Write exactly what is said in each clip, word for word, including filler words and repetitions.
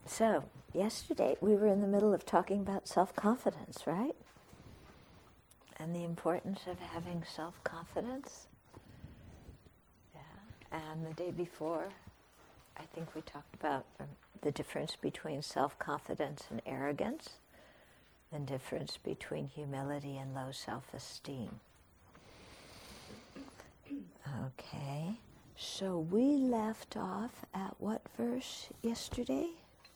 So, yesterday we were in the middle of talking about self-confidence, right? And the importance of having self-confidence. Yeah. And the day before, I think we talked about um, the difference between self-confidence and arrogance, the difference between humility and low self-esteem. Okay. So we left off at what verse yesterday?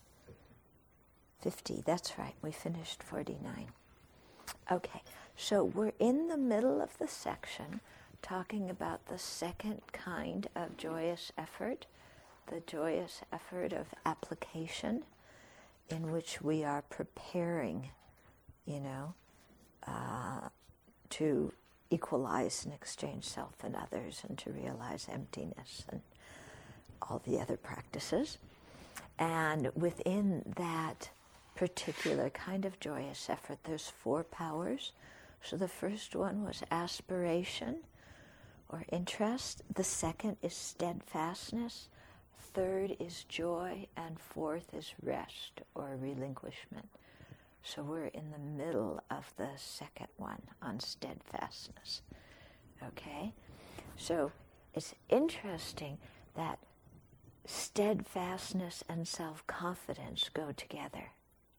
fifty, that's right, we finished forty-nine. Okay, so we're in the middle of the section talking about the second kind of joyous effort, the joyous effort of application, in which we are preparing, you know, uh, to equalize and exchange self and others and to realize emptiness and all the other practices. And within that particular kind of joyous effort, there's four powers. So the first one was aspiration or interest. The second is steadfastness. Third is joy. And fourth is rest or relinquishment. So we're in the middle of the second one on steadfastness. Okay? So it's interesting that steadfastness and self-confidence go together.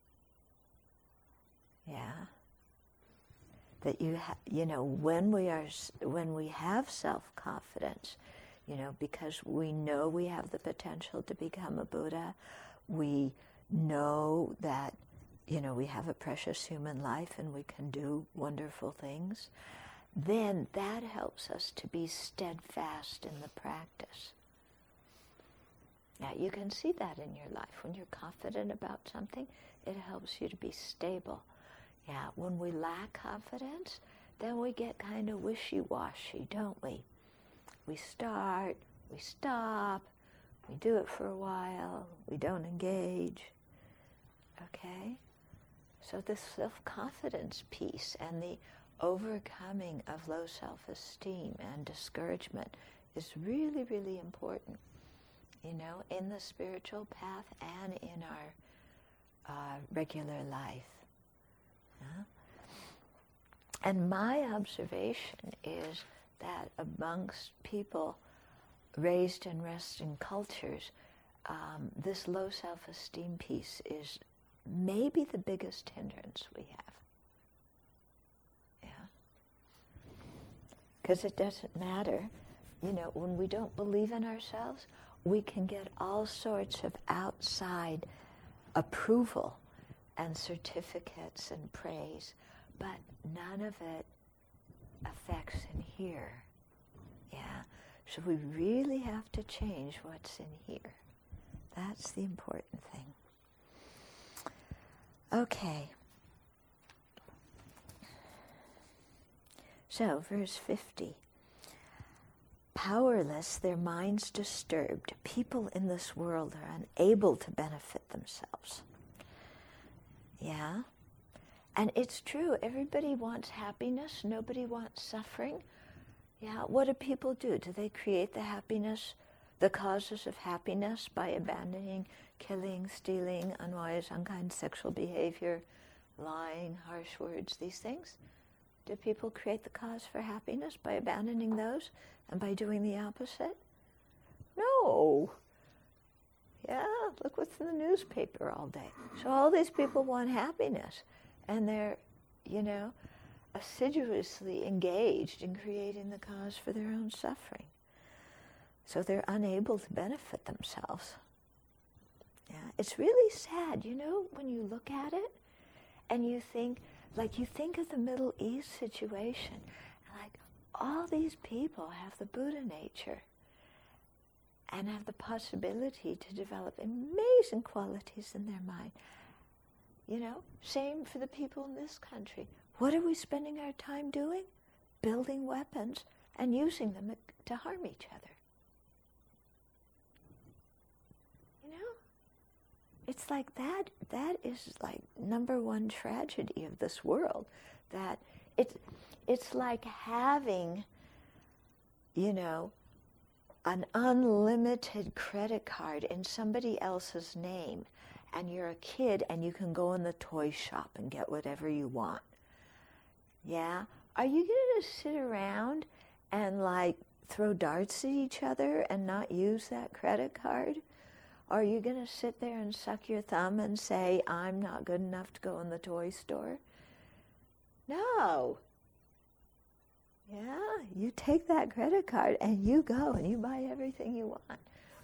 Yeah, that you ha- you know when we are when we have self-confidence, you know, because we know we have the potential to become a Buddha, we know that, you know, we have a precious human life and we can do wonderful things, then that helps us to be steadfast in the practice. Now you can see that in your life. When you're confident about something, it helps you to be stable. Yeah, when we lack confidence, then we get kind of wishy-washy, don't we? We start, we stop, we do it for a while, we don't engage. Okay? So this self-confidence piece and the overcoming of low self-esteem and discouragement is really, really important, you know, in the spiritual path and in our uh, regular life. Yeah. And my observation is that amongst people raised in Western cultures, um, this low self-esteem piece is maybe the biggest hindrance we have. Yeah. Because it doesn't matter, you know, when we don't believe in ourselves, we can get all sorts of outside approval and certificates and praise, but none of it affects in here. Yeah, so we really have to change what's in here. That's the important thing. Okay. So, verse fifty. Powerless, their minds disturbed, people in this world are unable to benefit themselves. Yeah, and it's true, everybody wants happiness, nobody wants suffering. Yeah, what do people do? Do they create the happiness, the causes of happiness by abandoning, killing, stealing, unwise, unkind sexual behavior, lying, harsh words, these things? Do people create the cause for happiness by abandoning those and by doing the opposite? No. Yeah, look what's in the newspaper all day. So all these people want happiness, and they're, you know, assiduously engaged in creating the cause for their own suffering. So they're unable to benefit themselves. Yeah, it's really sad, you know, when you look at it, and you think, like you think of the Middle East situation, and like all these people have the Buddha nature, and have the possibility to develop amazing qualities in their mind. You know, same for the people in this country. What are we spending our time doing? Building weapons and using them to harm each other. You know? It's like that, that is like number one tragedy of this world. That it's, it's like having, you know, an unlimited credit card in somebody else's name and you're a kid and you can go in the toy shop and get whatever you want. Yeah? Are you going to sit around and like throw darts at each other and not use that credit card? Or are you going to sit there and suck your thumb and say, I'm not good enough to go in the toy store? No. Yeah, you take that credit card and you go and you buy everything you want.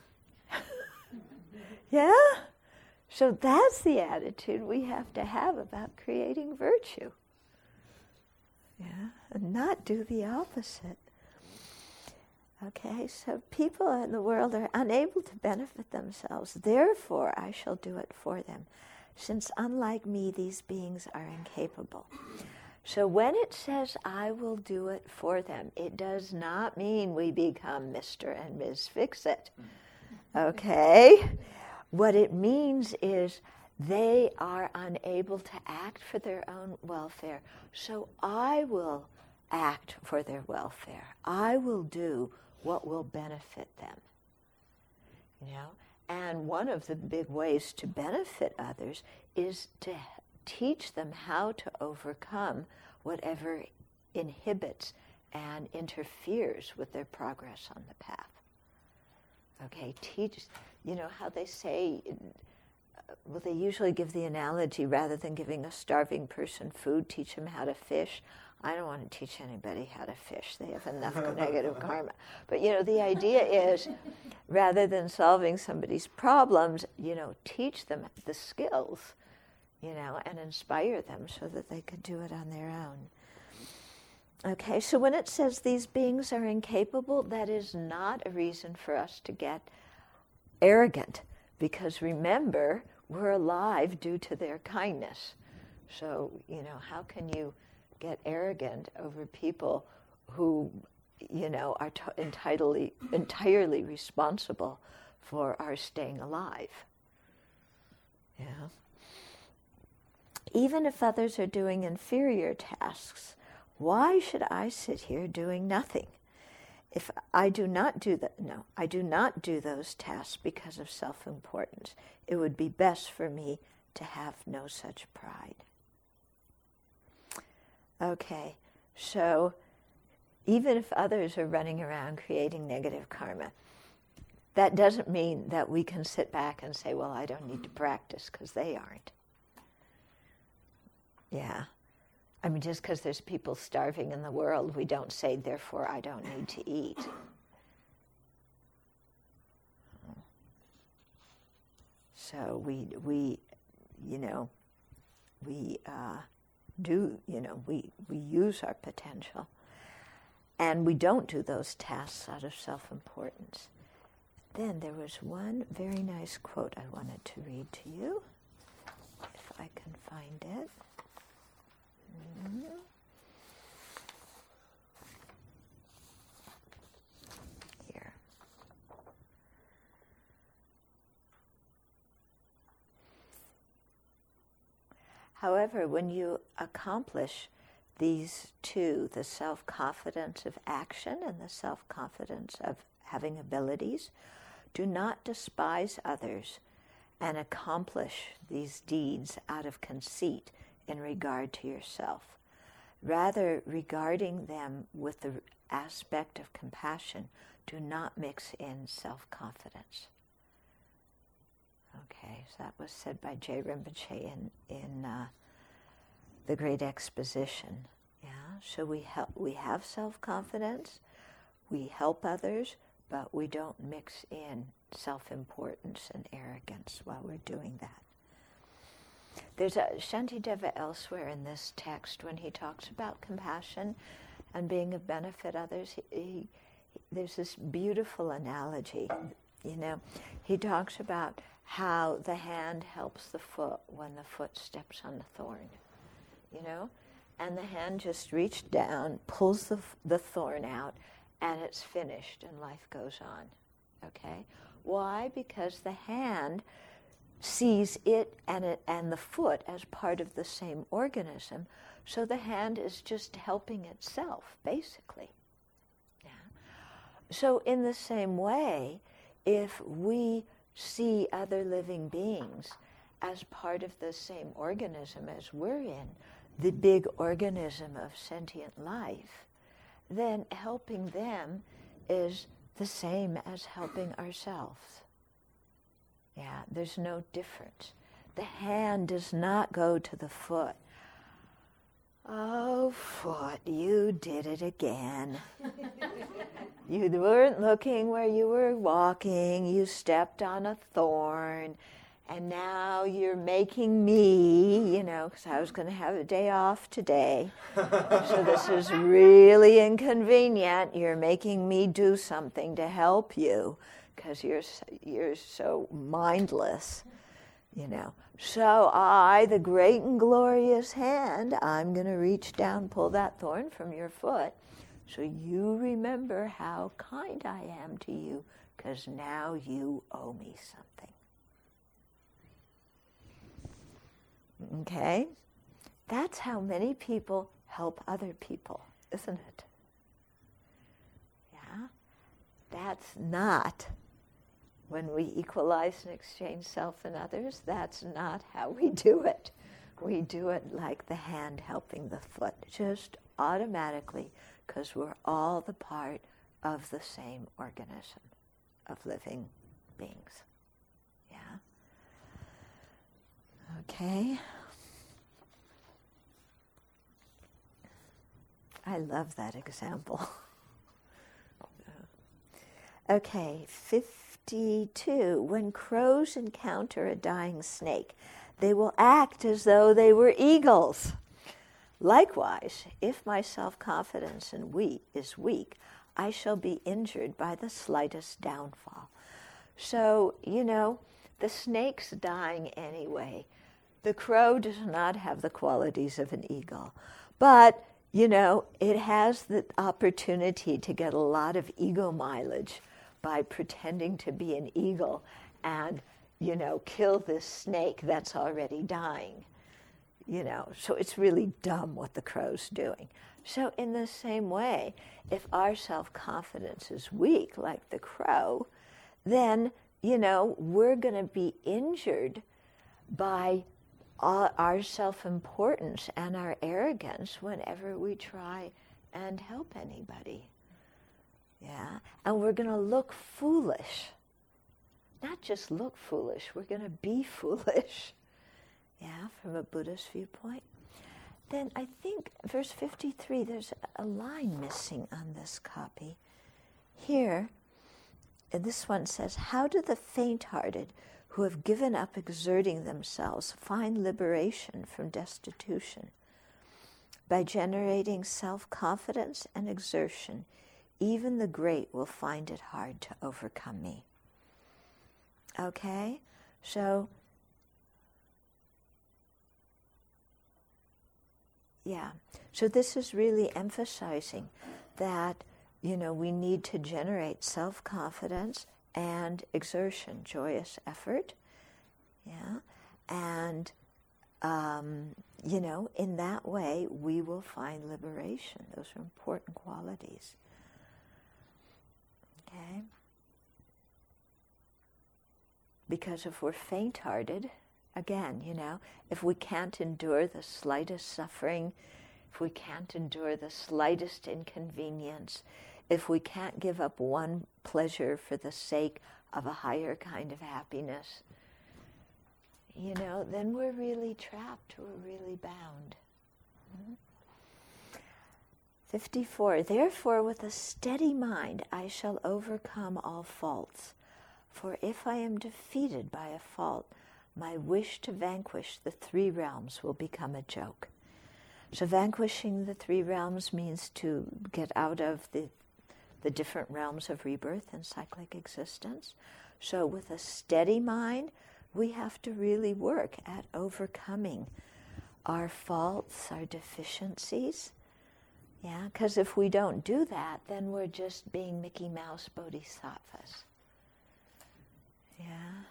Yeah? So that's the attitude we have to have about creating virtue. Yeah, and not do the opposite. Okay, so people in the world are unable to benefit themselves. Therefore, I shall do it for them, since unlike me, these beings are incapable. So when it says, I will do it for them, it does not mean we become Mister and Miz Fix-It. Okay? What it means is they are unable to act for their own welfare. So I will act for their welfare. I will do what will benefit them. You know? And one of the big ways to benefit others is to teach them how to overcome whatever inhibits and interferes with their progress on the path. Okay, teach, you know how they say, well, they usually give the analogy, rather than giving a starving person food, teach them how to fish. I don't want to teach anybody how to fish. They have enough negative karma. But, you know, the idea is, rather than solving somebody's problems, you know, teach them the skills, you know, and inspire them so that they could do it on their own. Okay, so when it says these beings are incapable, that is not a reason for us to get arrogant, because remember, we're alive due to their kindness. So, you know, how can you get arrogant over people who, you know, are t- entirely, entirely responsible for our staying alive? Yeah. Even if others are doing inferior tasks, why should I sit here doing nothing? If I do not do that, no, I do not do those tasks because of self-importance. It would be best for me to have no such pride. Okay, so even if others are running around creating negative karma, that doesn't mean that we can sit back and say, well, I don't need to practice because they aren't. Yeah. I mean, just because there's people starving in the world, we don't say, therefore, I don't need to eat. So we, we, you know, we uh, do, you know, we, we use our potential. And we don't do those tasks out of self-importance. Then there was one very nice quote I wanted to read to you, if I can find it. Mm-hmm. Here. However, when you accomplish these two, the self-confidence of action and the self-confidence of having abilities, do not despise others and accomplish these deeds out of conceit in regard to yourself. Rather, regarding them with the aspect of compassion, do not mix in self-confidence. Okay, so that was said by Jay Rinpoche in, in uh, The Great Exposition. Yeah, so we help, we have self-confidence, we help others, but we don't mix in self-importance and arrogance while we're doing that. There's a Shantideva elsewhere in this text when he talks about compassion and being of benefit others. He, he, there's this beautiful analogy. You know, he talks about how the hand helps the foot when the foot steps on the thorn. You know, and the hand just reached down, pulls the the thorn out, and it's finished, and life goes on. Okay, why? Because the hand sees it and it and the foot as part of the same organism, so the hand is just helping itself, basically. Yeah. So in the same way, if we see other living beings as part of the same organism as we're in, the big organism of sentient life, then helping them is the same as helping ourselves. Yeah, there's no difference. The hand does not go to the foot. Oh, foot, you did it again. You weren't looking where you were walking. You stepped on a thorn. And now you're making me, you know, because I was going to have a day off today. So this is really inconvenient. You're making me do something to help you because you're, you're so mindless, you know. So I, the great and glorious hand, I'm going to reach down, pull that thorn from your foot so you remember how kind I am to you because now you owe me something. Okay? That's how many people help other people, isn't it? Yeah? That's not, when we equalize and exchange self and others, that's not how we do it. We do it like the hand helping the foot, just automatically, because we're all the part of the same organism of living beings. Yeah? Okay. I love that example. Okay, fifty-two. When crows encounter a dying snake, they will act as though they were eagles. Likewise, if my self-confidence and weak is weak, I shall be injured by the slightest downfall. So, you know, the snake's dying anyway. The crow does not have the qualities of an eagle. But, you know, it has the opportunity to get a lot of ego mileage by pretending to be an eagle and, you know, kill this snake that's already dying. You know, so it's really dumb what the crow's doing. So in the same way, if our self-confidence is weak, like the crow, then, you know, we're going to be injured by our self-importance and our arrogance whenever we try and help anybody. Yeah? And we're going to look foolish. Not just look foolish, we're going to be foolish. Yeah, from a Buddhist viewpoint. Then I think verse fifty-three, there's a line missing on this copy. Here, this one says, how do the faint-hearted who have given up exerting themselves find liberation from destitution? By generating self-confidence and exertion, even the great will find it hard to overcome me. Okay? So, yeah. So this is really emphasizing that, you know, we need to generate self-confidence and exertion, joyous effort, yeah, and, um, you know, in that way we will find liberation. Those are important qualities. Okay? Because if we're faint-hearted, again, you know, if we can't endure the slightest suffering, if we can't endure the slightest inconvenience, if we can't give up one pleasure for the sake of a higher kind of happiness, you know, then we're really trapped, we're really bound. Mm-hmm. fifty-four, therefore with a steady mind I shall overcome all faults, for if I am defeated by a fault, my wish to vanquish the three realms will become a joke. So vanquishing the three realms means to get out of the the different realms of rebirth and cyclic existence. So with a steady mind, we have to really work at overcoming our faults, our deficiencies. Yeah, because if we don't do that, then we're just being Mickey Mouse bodhisattvas. Yeah.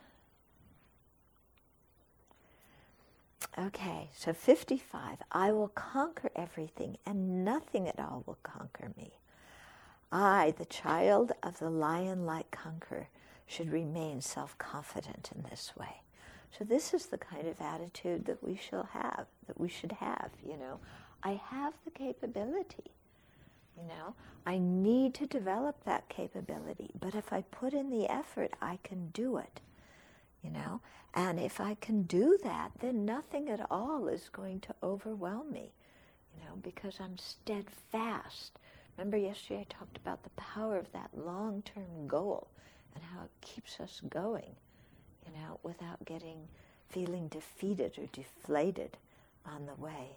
Okay, so fifty-five, I will conquer everything and nothing at all will conquer me. I, the child of the lion-like conqueror, should remain self-confident in this way. So this is the kind of attitude that we shall have, that we should have, you know. I have the capability, you know. I need to develop that capability, but if I put in the effort, I can do it, you know. And if I can do that, then nothing at all is going to overwhelm me, you know, because I'm steadfast. Remember yesterday I talked about the power of that long-term goal and how it keeps us going, you know, without getting, feeling defeated or deflated on the way.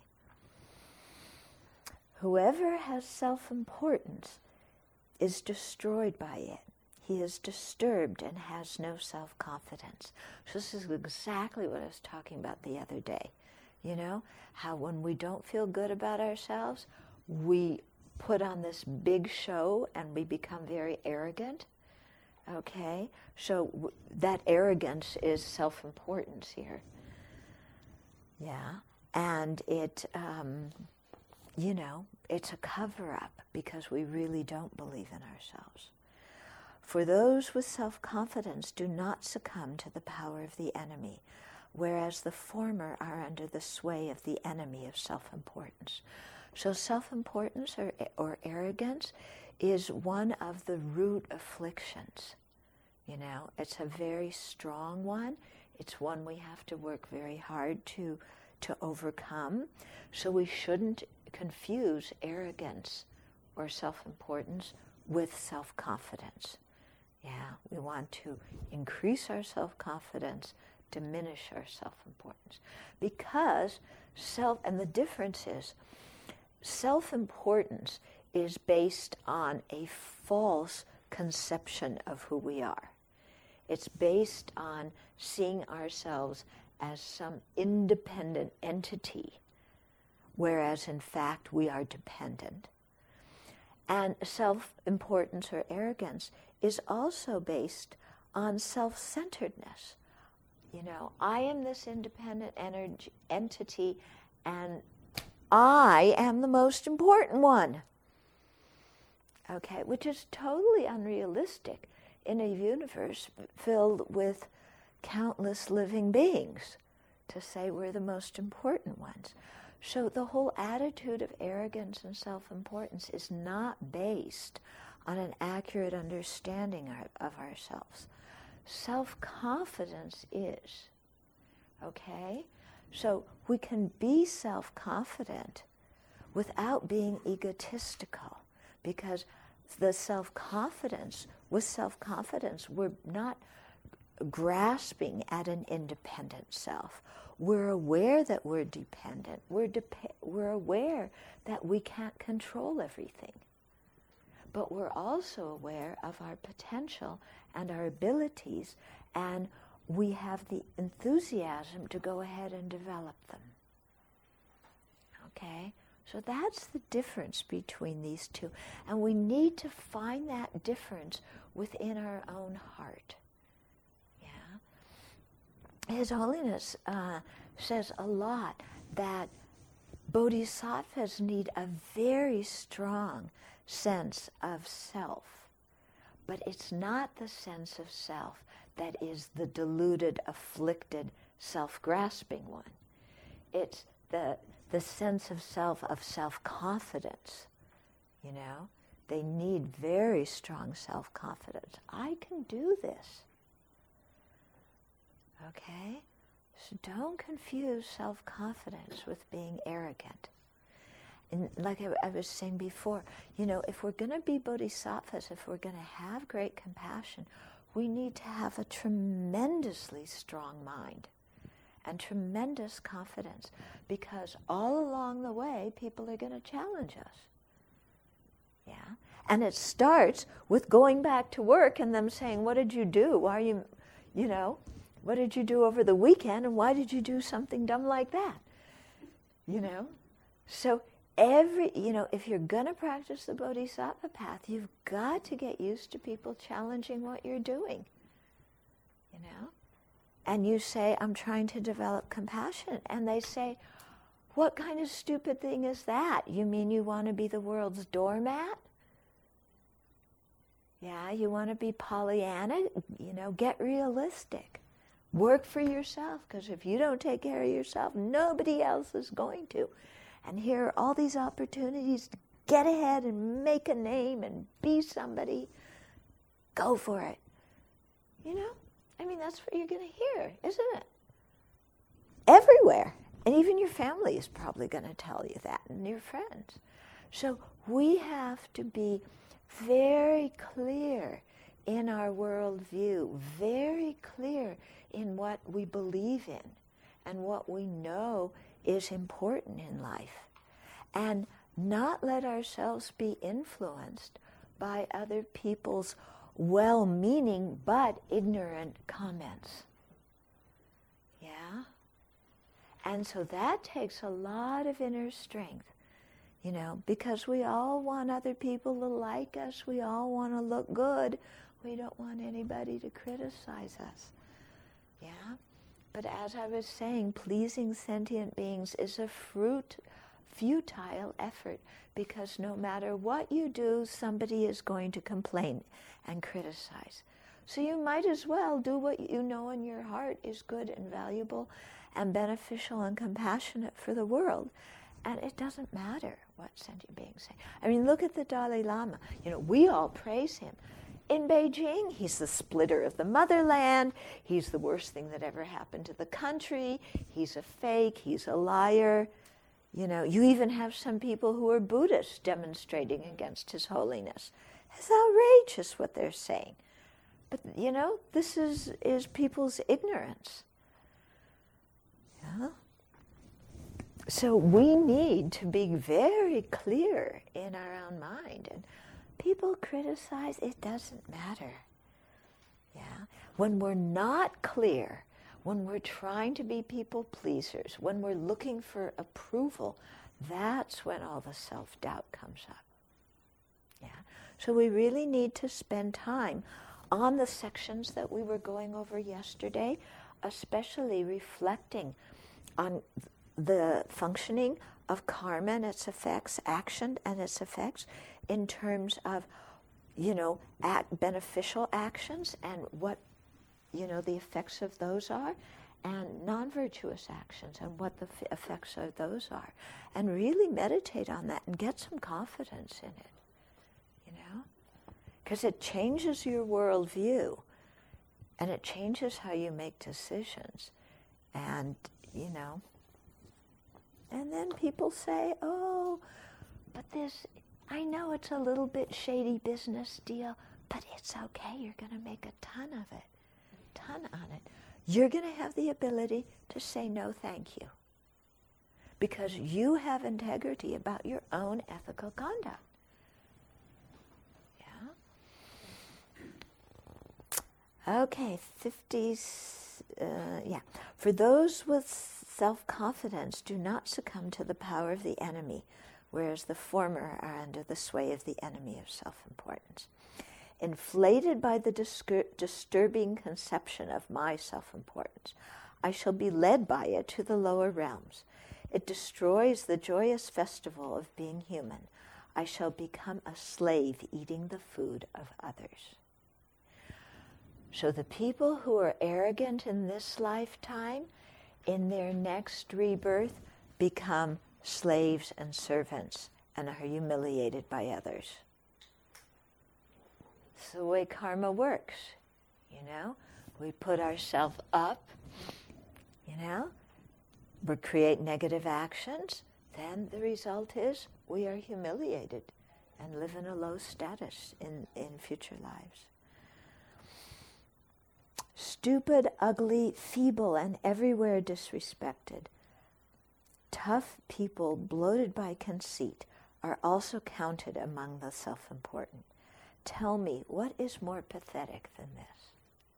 Whoever has self-importance is destroyed by it. He is disturbed and has no self-confidence. So this is exactly what I was talking about the other day. You know, how when we don't feel good about ourselves, we put on this big show and we become very arrogant. Okay? So w- that arrogance is self-importance here. Yeah? And it, um, you know, it's a cover-up because we really don't believe in ourselves. For those with self-confidence do not succumb to the power of the enemy, whereas the former are under the sway of the enemy of self-importance. So self-importance or, or arrogance is one of the root afflictions. You know, it's a very strong one. It's one we have to work very hard to, to overcome. So we shouldn't confuse arrogance or self-importance with self-confidence. Yeah, we want to increase our self-confidence, diminish our self-importance. Because self, and the difference is, self-importance is based on a false conception of who we are. It's based on seeing ourselves as some independent entity, whereas in fact we are dependent. And self-importance or arrogance is also based on self-centeredness. You know, I am this independent energy, entity, and I am the most important one. Okay, which is totally unrealistic in a universe filled with countless living beings to say we're the most important ones. So the whole attitude of arrogance and self-importance is not based on an accurate understanding of ourselves. Self-confidence is, okay? So we can be self-confident without being egotistical, because the self-confidence, with self-confidence, we're not grasping at an independent self. We're aware that we're dependent. We're, dep- we're aware that we can't control everything. But we're also aware of our potential and our abilities, and we have the enthusiasm to go ahead and develop them. Okay? So that's the difference between these two. And we need to find that difference within our own heart. Yeah? His Holiness uh, says a lot that bodhisattvas need a very strong sense of self. But it's not the sense of self that is the deluded, afflicted, self-grasping one. It's the the sense of self, of self-confidence, you know. They need very strong self-confidence. I can do this. Okay? So don't confuse self-confidence with being arrogant. And like I, I was saying before, you know, if we're going to be bodhisattvas, if we're going to have great compassion, we need to have a tremendously strong mind and tremendous confidence, because all along the way, people are going to challenge us. Yeah? And it starts with going back to work and them saying, what did you do? Why are you, you know, what did you do over the weekend, and why did you do something dumb like that? You know? So every, you know, if you're going to practice the bodhisattva path, you've got to get used to people challenging what you're doing. You know? And you say, I'm trying to develop compassion. And they say, what kind of stupid thing is that? You mean you want to be the world's doormat? Yeah, you want to be Pollyanna? You know, get realistic. Work for yourself, because if you don't take care of yourself, nobody else is going to. And here are all these opportunities to get ahead and make a name and be somebody. Go for it. You know? I mean, that's what you're going to hear, isn't it? Everywhere. And even your family is probably going to tell you that, and your friends. So we have to be very clear in our worldview, very clear in what we believe in and what we know is important in life, and not let ourselves be influenced by other people's well-meaning but ignorant comments. Yeah? And so that takes a lot of inner strength, you know, because we all want other people to like us. We all want to look good. We don't want anybody to criticize us. Yeah? But as I was saying, pleasing sentient beings is a fruit, futile effort, because no matter what you do, somebody is going to complain and criticize. So you might as well do what you know in your heart is good and valuable and beneficial and compassionate for the world. And it doesn't matter what sentient beings say. I mean, look at the Dalai Lama. You know, we all praise him. In Beijing, he's the splitter of the motherland. He's the worst thing that ever happened to the country. He's a fake. He's a liar. You know, you even have some people who are Buddhists demonstrating against His Holiness. It's outrageous what they're saying. But, you know, this is, is people's ignorance. Yeah? So we need to be very clear in our own mind. And people criticize, it doesn't matter. Yeah? When we're not clear, when we're trying to be people pleasers, when we're looking for approval, that's when all the self-doubt comes up. Yeah? So we really need to spend time on the sections that we were going over yesterday, especially reflecting on the functioning of karma and its effects, action and its effects, in terms of, you know, act, beneficial actions and what, you know, the effects of those are, and non-virtuous actions and what the f- effects of those are. And really meditate on that and get some confidence in it, you know? Because it changes your worldview and it changes how you make decisions. And, you know, and then people say, oh, but this, I know it's a little bit shady business deal, but it's okay, you're going to make a ton of it, ton on it. You're going to have the ability to say no thank you, because you have integrity about your own ethical conduct. Yeah? Okay, fifty, uh, yeah. For those with self-confidence, do not succumb to the power of the enemy, whereas the former are under the sway of the enemy of self-importance. Inflated by the discur- disturbing conception of my self-importance, I shall be led by it to the lower realms. It destroys the joyous festival of being human. I shall become a slave eating the food of others. So the people who are arrogant in this lifetime, in their next rebirth, become slaves and servants and are humiliated by others. It's the way karma works, you know. We put ourselves up, you know. We create negative actions. Then the result is we are humiliated and live in a low status in, in future lives. Stupid, ugly, feeble, and everywhere disrespected. Tough people bloated by conceit are also counted among the self-important. Tell me, what is more pathetic than this?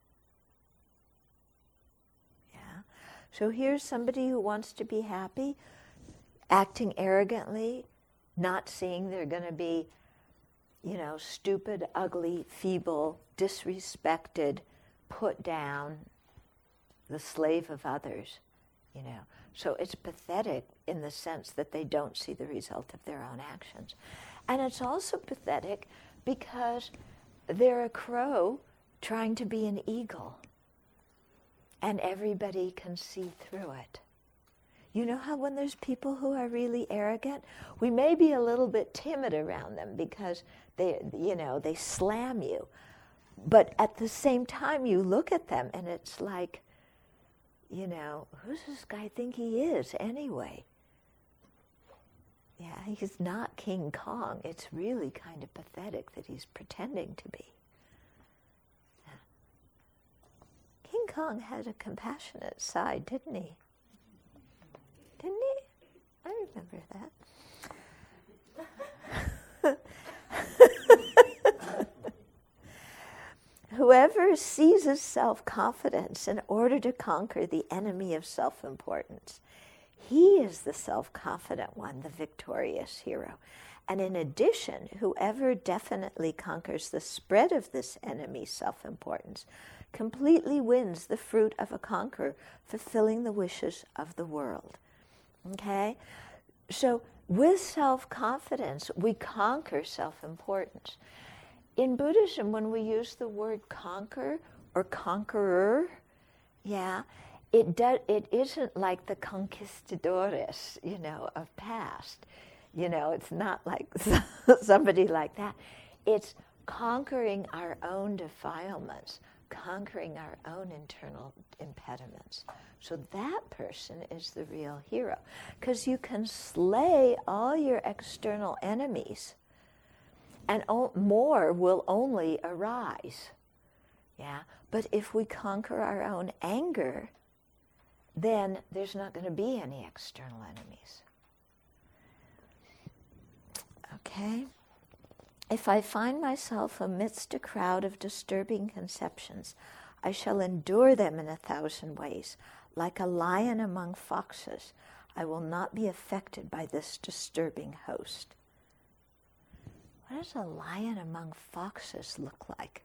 Yeah. So here's somebody who wants to be happy, acting arrogantly, not seeing they're going to be, you know, stupid, ugly, feeble, disrespected, put down, the slave of others, you know. So it's pathetic in the sense that they don't see the result of their own actions. And it's also pathetic because they're a crow trying to be an eagle. and everybody can see through it. You know how when there's people who are really arrogant, we may be a little bit timid around them because they, you know, they slam you. But at the same time, you look at them and it's like, you know, who's this guy think he is anyway? Yeah, he's not King Kong. It's really kind of pathetic that he's pretending to be. Yeah. King Kong had a compassionate side, didn't he? Didn't he? I remember that. Whoever seizes self-confidence in order to conquer the enemy of self-importance, he is the self-confident one, the victorious hero. And in addition, whoever definitely conquers the spread of this enemy's self-importance completely wins the fruit of a conqueror, fulfilling the wishes of the world. Okay? So with self-confidence, we conquer self-importance. In Buddhism, when we use the word conquer or conqueror, yeah, it does. It isn't like the conquistadores, you know, of past. You know, it's not like somebody like that. It's conquering our own defilements, conquering our own internal impediments. So that person is the real hero, because you can slay all your external enemies, and o- more will only arise. Yeah, but if we conquer our own anger, then there's not going to be any external enemies. Okay? If I find myself amidst a crowd of disturbing conceptions, I shall endure them in a thousand ways. Like a lion among foxes, I will not be affected by this disturbing host. What does a lion among foxes look like?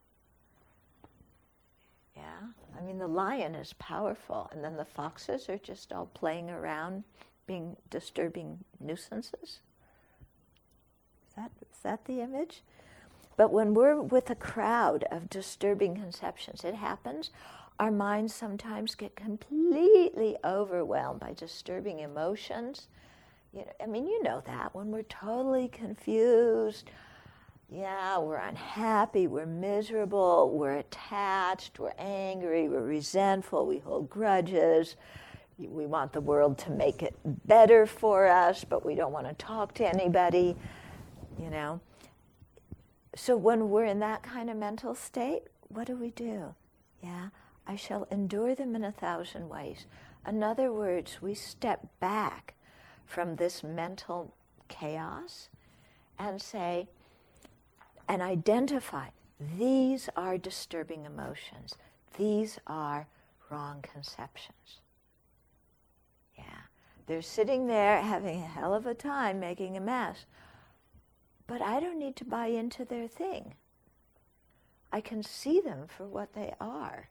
Yeah, I mean, the lion is powerful, and then the foxes are just all playing around, being disturbing nuisances. Is that, is that the image? But when we're with a crowd of disturbing conceptions, it happens. Our minds sometimes get completely overwhelmed by disturbing emotions. You know, I mean, you know that, when we're totally confused, yeah, we're unhappy, we're miserable, we're attached, we're angry, we're resentful, we hold grudges, we want the world to make it better for us, but we don't want to talk to anybody, you know. So when we're in that kind of mental state, what do we do? Yeah, I shall endure them in a thousand ways. In other words, we step back from this mental chaos and say, and identify, these are disturbing emotions. These are wrong conceptions. Yeah, they're sitting there having a hell of a time making a mess, but I don't need to buy into their thing. I can see them for what they are.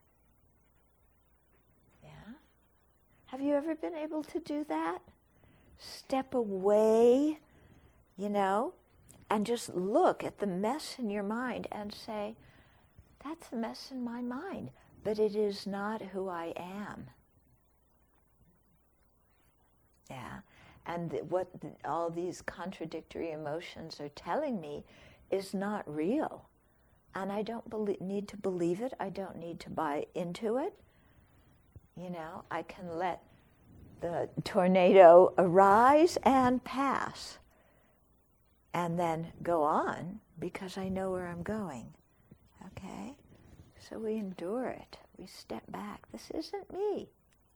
Yeah? Have you ever been able to do that? Step away, you know, and just look at the mess in your mind and say, that's a mess in my mind, but it is not who I am. Yeah, and th- what th- all these contradictory emotions are telling me is not real. And I don't belie- need to believe it. I don't need to buy into it. You know, I can let the tornado arise and pass, and then go on because I know where I'm going. Okay? So we endure it. We step back. This isn't me.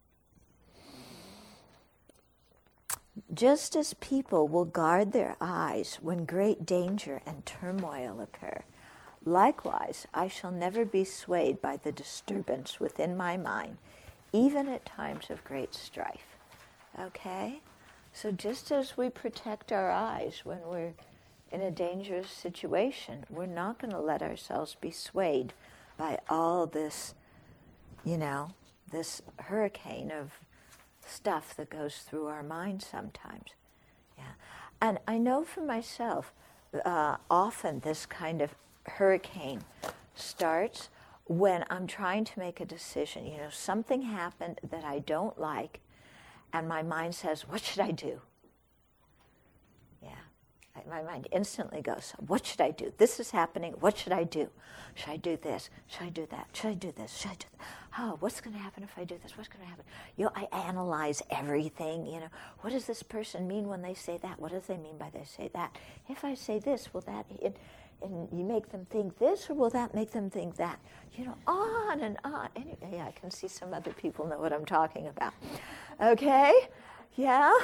Just as people will guard their eyes when great danger and turmoil occur, likewise I shall never be swayed by the disturbance within my mind, even at times of great strife. Okay? So just as we protect our eyes when we're in a dangerous situation, we're not going to let ourselves be swayed by all this, you know, this hurricane of stuff that goes through our mind sometimes. Yeah. And I know for myself, uh, often this kind of hurricane starts when I'm trying to make a decision, you know, something happened that I don't like, and my mind says, what should I do? Yeah, my mind instantly goes, what should I do? This is happening, what should I do? Should I do this? Should I do that? Should I do this? Should I do that? Oh, what's going to happen if I do this? What's going to happen? You know, I analyze everything, you know. What does this person mean when they say that? What do they mean by they say that? If I say this, will that... It, and you make them think this, or will that make them think that? You know, on and on. Anyway, I can see some other people know what I'm talking about. Okay? Yeah?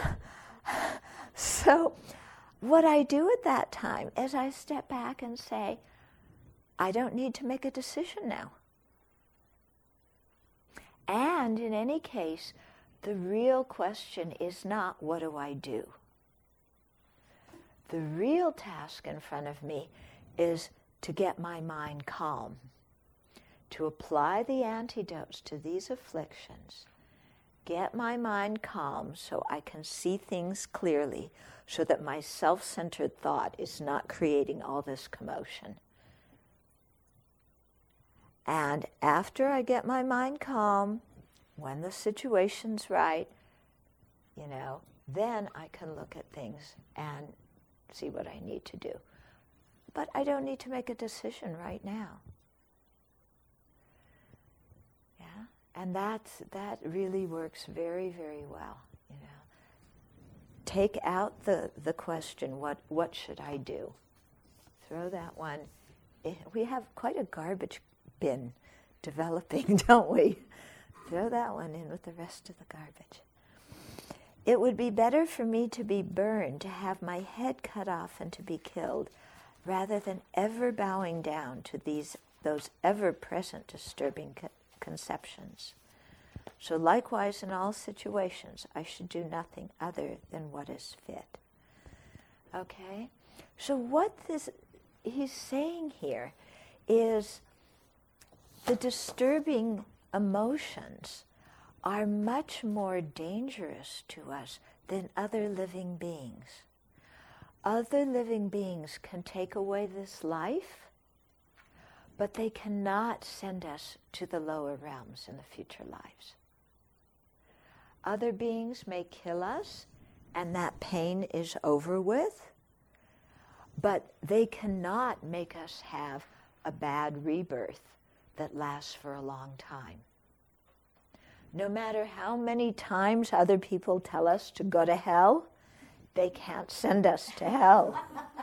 So what I do at that time is I step back and say, I don't need to make a decision now. And in any case, the real question is not, what do I do? The real task in front of me is to get my mind calm, to apply the antidotes to these afflictions, get my mind calm so I can see things clearly, so that my self-centered thought is not creating all this commotion. And after I get my mind calm, when the situation's right, you know, then I can look at things and see what I need to do. But I don't need to make a decision right now. Yeah, and that's, that really works very, very well, you know. Take out the, the question, what, what should I do? Throw that one. We have quite a garbage bin developing, don't we? Throw that one in with the rest of the garbage. It would be better for me to be burned, to have my head cut off and to be killed, rather than ever bowing down to these those ever-present disturbing co- conceptions. So likewise in all situations, I should do nothing other than what is fit. Okay? So what this he's saying here is the disturbing emotions are much more dangerous to us than other living beings. Other living beings can take away this life, but they cannot send us to the lower realms in the future lives. Other beings may kill us, and that pain is over with, but they cannot make us have a bad rebirth that lasts for a long time. No matter how many times other people tell us to go to hell, they can't send us to hell.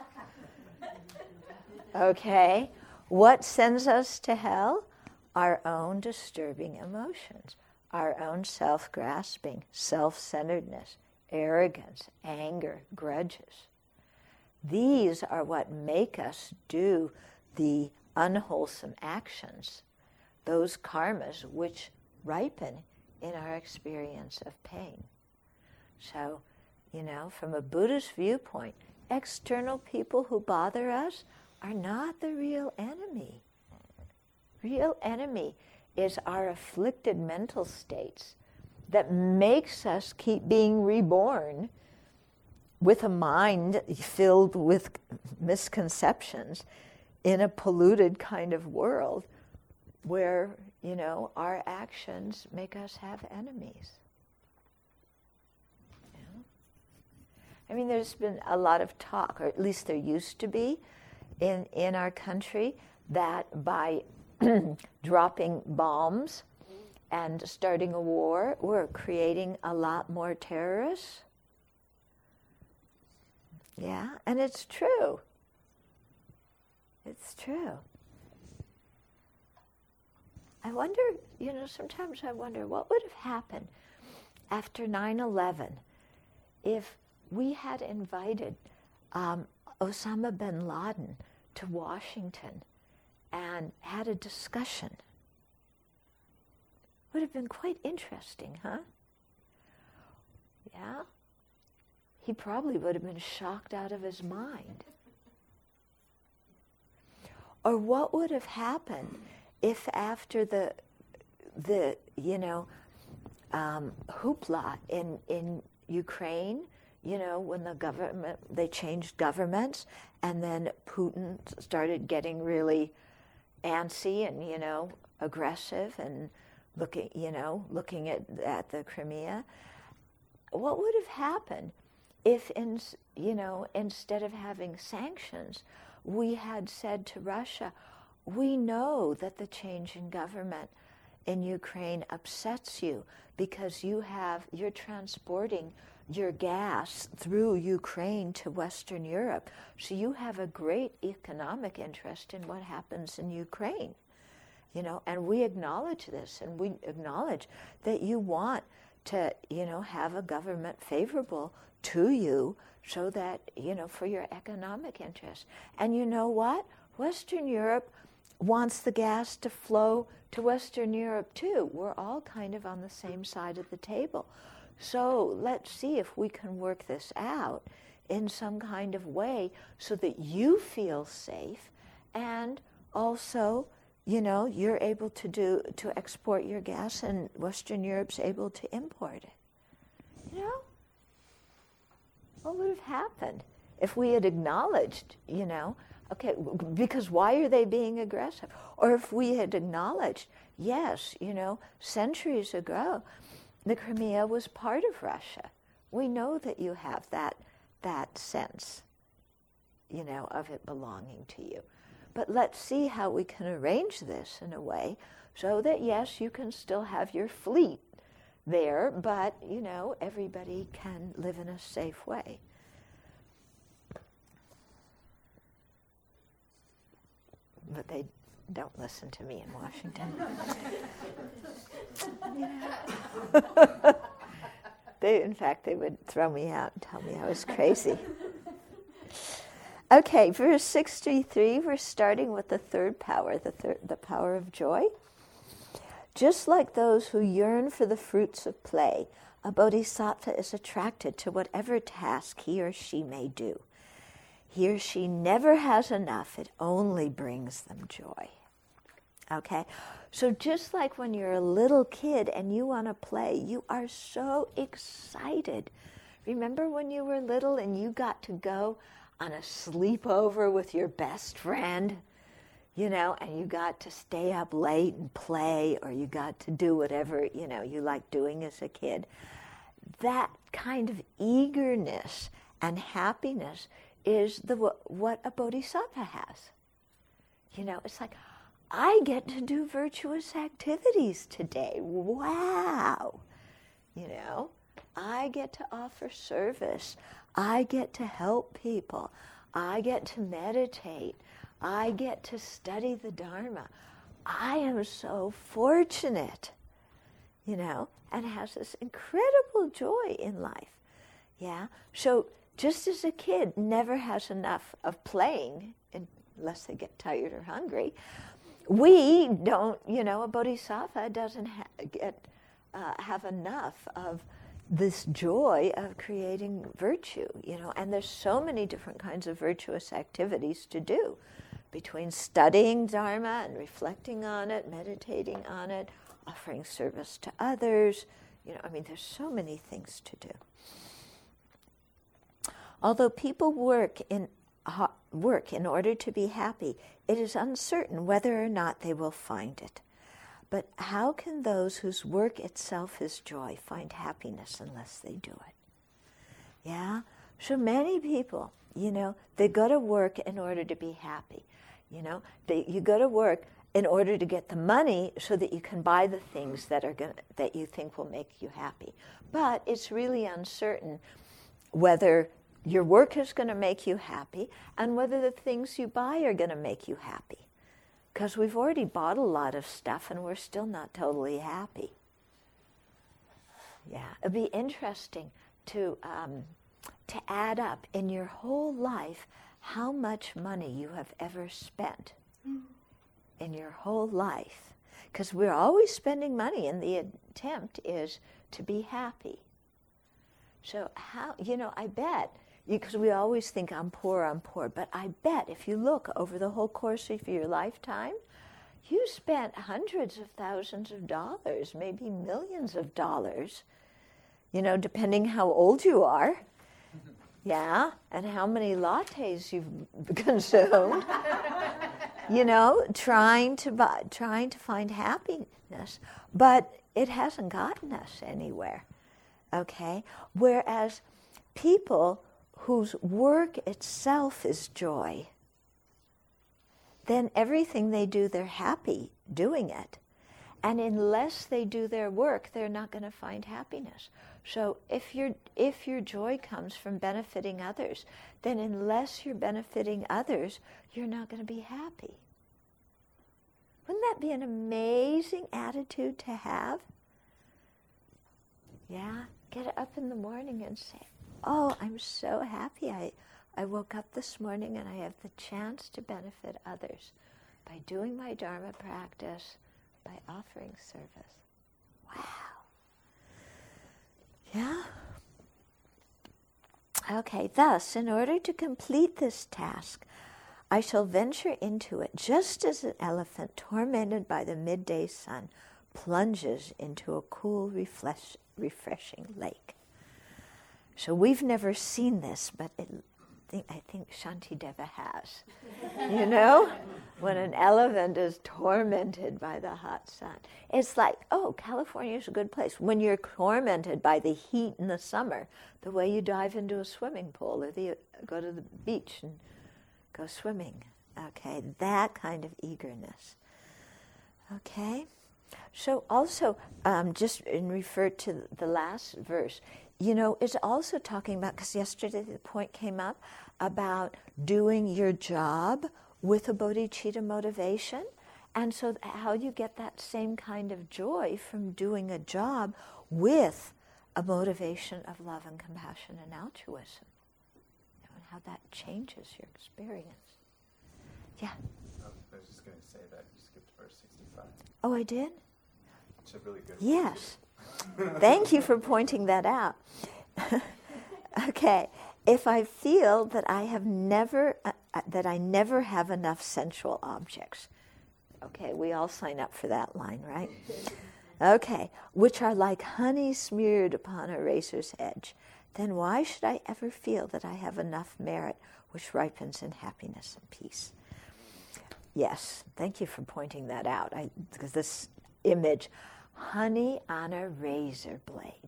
Okay? What sends us to hell? Our own disturbing emotions, our own self-grasping, self-centeredness, arrogance, anger, grudges. These are what make us do the unwholesome actions, those karmas which ripen in our experience of pain. So, you know, from a Buddhist viewpoint, external people who bother us are not the real enemy. Real enemy is our afflicted mental states that makes us keep being reborn with a mind filled with misconceptions in a polluted kind of world where, you know, our actions make us have enemies. Yeah. I mean, there's been a lot of talk, or at least there used to be, in, in our country, that by dropping bombs and starting a war, we're creating a lot more terrorists. Yeah, and it's true. It's true. I wonder, you know, sometimes I wonder what would have happened after nine eleven if we had invited um, Osama bin Laden to Washington and had a discussion. Would have been quite interesting, huh? Yeah? He probably would have been shocked out of his mind. Or what would have happened if after the, the you know, um, hoopla in, in Ukraine, you know, when the government, they changed governments, and then Putin started getting really antsy and, you know, aggressive and looking, you know, looking at, at the Crimea. What would have happened if, in, you know, instead of having sanctions, we had said to Russia, we know that the change in government in Ukraine upsets you because you have, you're transporting your gas through Ukraine to Western Europe. So you have a great economic interest in what happens in Ukraine. You know, and we acknowledge this, and we acknowledge that you want to, you know, have a government favorable to you so that, you know, for your economic interests. And you know what? Western Europe wants the gas to flow to Western Europe too. We're all kind of on the same side of the table. So let's see if we can work this out in some kind of way so that you feel safe and also, you know, you're able to do to export your gas and Western Europe's able to import it. You know? What would have happened if we had acknowledged, you know, okay, because why are they being aggressive? Or if we had acknowledged, yes, you know, centuries ago, the Crimea was part of Russia. We know that you have that that sense, you know, of it belonging to you. But let's see how we can arrange this in a way so that, yes, you can still have your fleet there, but, you know, everybody can live in a safe way. But they don't listen to me in Washington. Yeah. They, in fact, they would throw me out and tell me I was crazy. Okay, verse sixty-three, we're starting with the third power, the third, the power of joy. Just like those who yearn for the fruits of play, a bodhisattva is attracted to whatever task he or she may do. He or she never has enough, it only brings them joy. Okay? So just like when you're a little kid and you want to play, you are so excited. Remember when you were little and you got to go on a sleepover with your best friend, you know, and you got to stay up late and play, or you got to do whatever, you know, you liked doing as a kid. That kind of eagerness and happiness is the what a bodhisattva has. You know, it's like, I get to do virtuous activities today. Wow. You know, I get to offer service. I get to help people. I get to meditate. I get to study the Dharma. I am so fortunate, you know, and has this incredible joy in life. Yeah. So just as a kid never has enough of playing, unless they get tired or hungry, we don't, you know, a bodhisattva doesn't ha- get uh, have enough of this joy of creating virtue, you know, and there's so many different kinds of virtuous activities to do, between studying Dharma and reflecting on it, meditating on it, offering service to others, you know, I mean, there's so many things to do. Although people work in ha- work in order to be happy, it is uncertain whether or not they will find it. But how can those whose work itself is joy find happiness unless they do it? Yeah? So many people, you know, they go to work in order to be happy. You know, they, you go to work in order to get the money so that you can buy the things that are gonna, that you think will make you happy. But it's really uncertain whether your work is going to make you happy and whether the things you buy are going to make you happy. Because we've already bought a lot of stuff and we're still not totally happy. Yeah, it'd be interesting to um, to add up in your whole life how much money you have ever spent mm. in your whole life. Because we're always spending money and the attempt is to be happy. So how, you know, I bet, because we always think I'm poor, I'm poor, but I bet if you look over the whole course of your lifetime, you spent hundreds of thousands of dollars, maybe millions of dollars, you know, depending how old you are. Yeah, and how many lattes you've consumed. you know, trying to buy, trying to find happiness, but it hasn't gotten us anywhere. Okay? Whereas people whose work itself is joy, then everything they do, they're happy doing it. And unless they do their work, they're not going to find happiness. So if your if your joy comes from benefiting others, then unless you're benefiting others, you're not going to be happy. Wouldn't that be an amazing attitude to have? Yeah? Get up in the morning and say, oh, I'm so happy I, I woke up this morning and I have the chance to benefit others by doing my Dharma practice, by offering service. Wow. Yeah? Okay, thus, in order to complete this task, I shall venture into it just as an elephant tormented by the midday sun plunges into a cool, refresh, refreshing lake. So we've never seen this, but it, think, I think Shantideva has. You know? When an elephant is tormented by the hot sun. It's like, oh, California is a good place. When you're tormented by the heat in the summer, the way you dive into a swimming pool or the, go to the beach and go swimming. Okay, that kind of eagerness. Okay? So also, um, just in refer to the last verse, you know, it's also talking about, because yesterday the point came up about doing your job with a bodhicitta motivation. And so how you get that same kind of joy from doing a job with a motivation of love and compassion and altruism. You know, and how that changes your experience. Yeah? Um, I was just going to say that you skipped verse sixty-five. Oh, I did? It's a really good Yes. Thank you for pointing that out. Okay. If I feel that I have never, uh, that I never have enough sensual objects. Okay, we all sign up for that line, right? Okay. Which are like honey smeared upon a razor's edge. Then why should I ever feel that I have enough merit which ripens in happiness and peace? Yes, thank you for pointing that out. I, because this image, honey on a razor blade.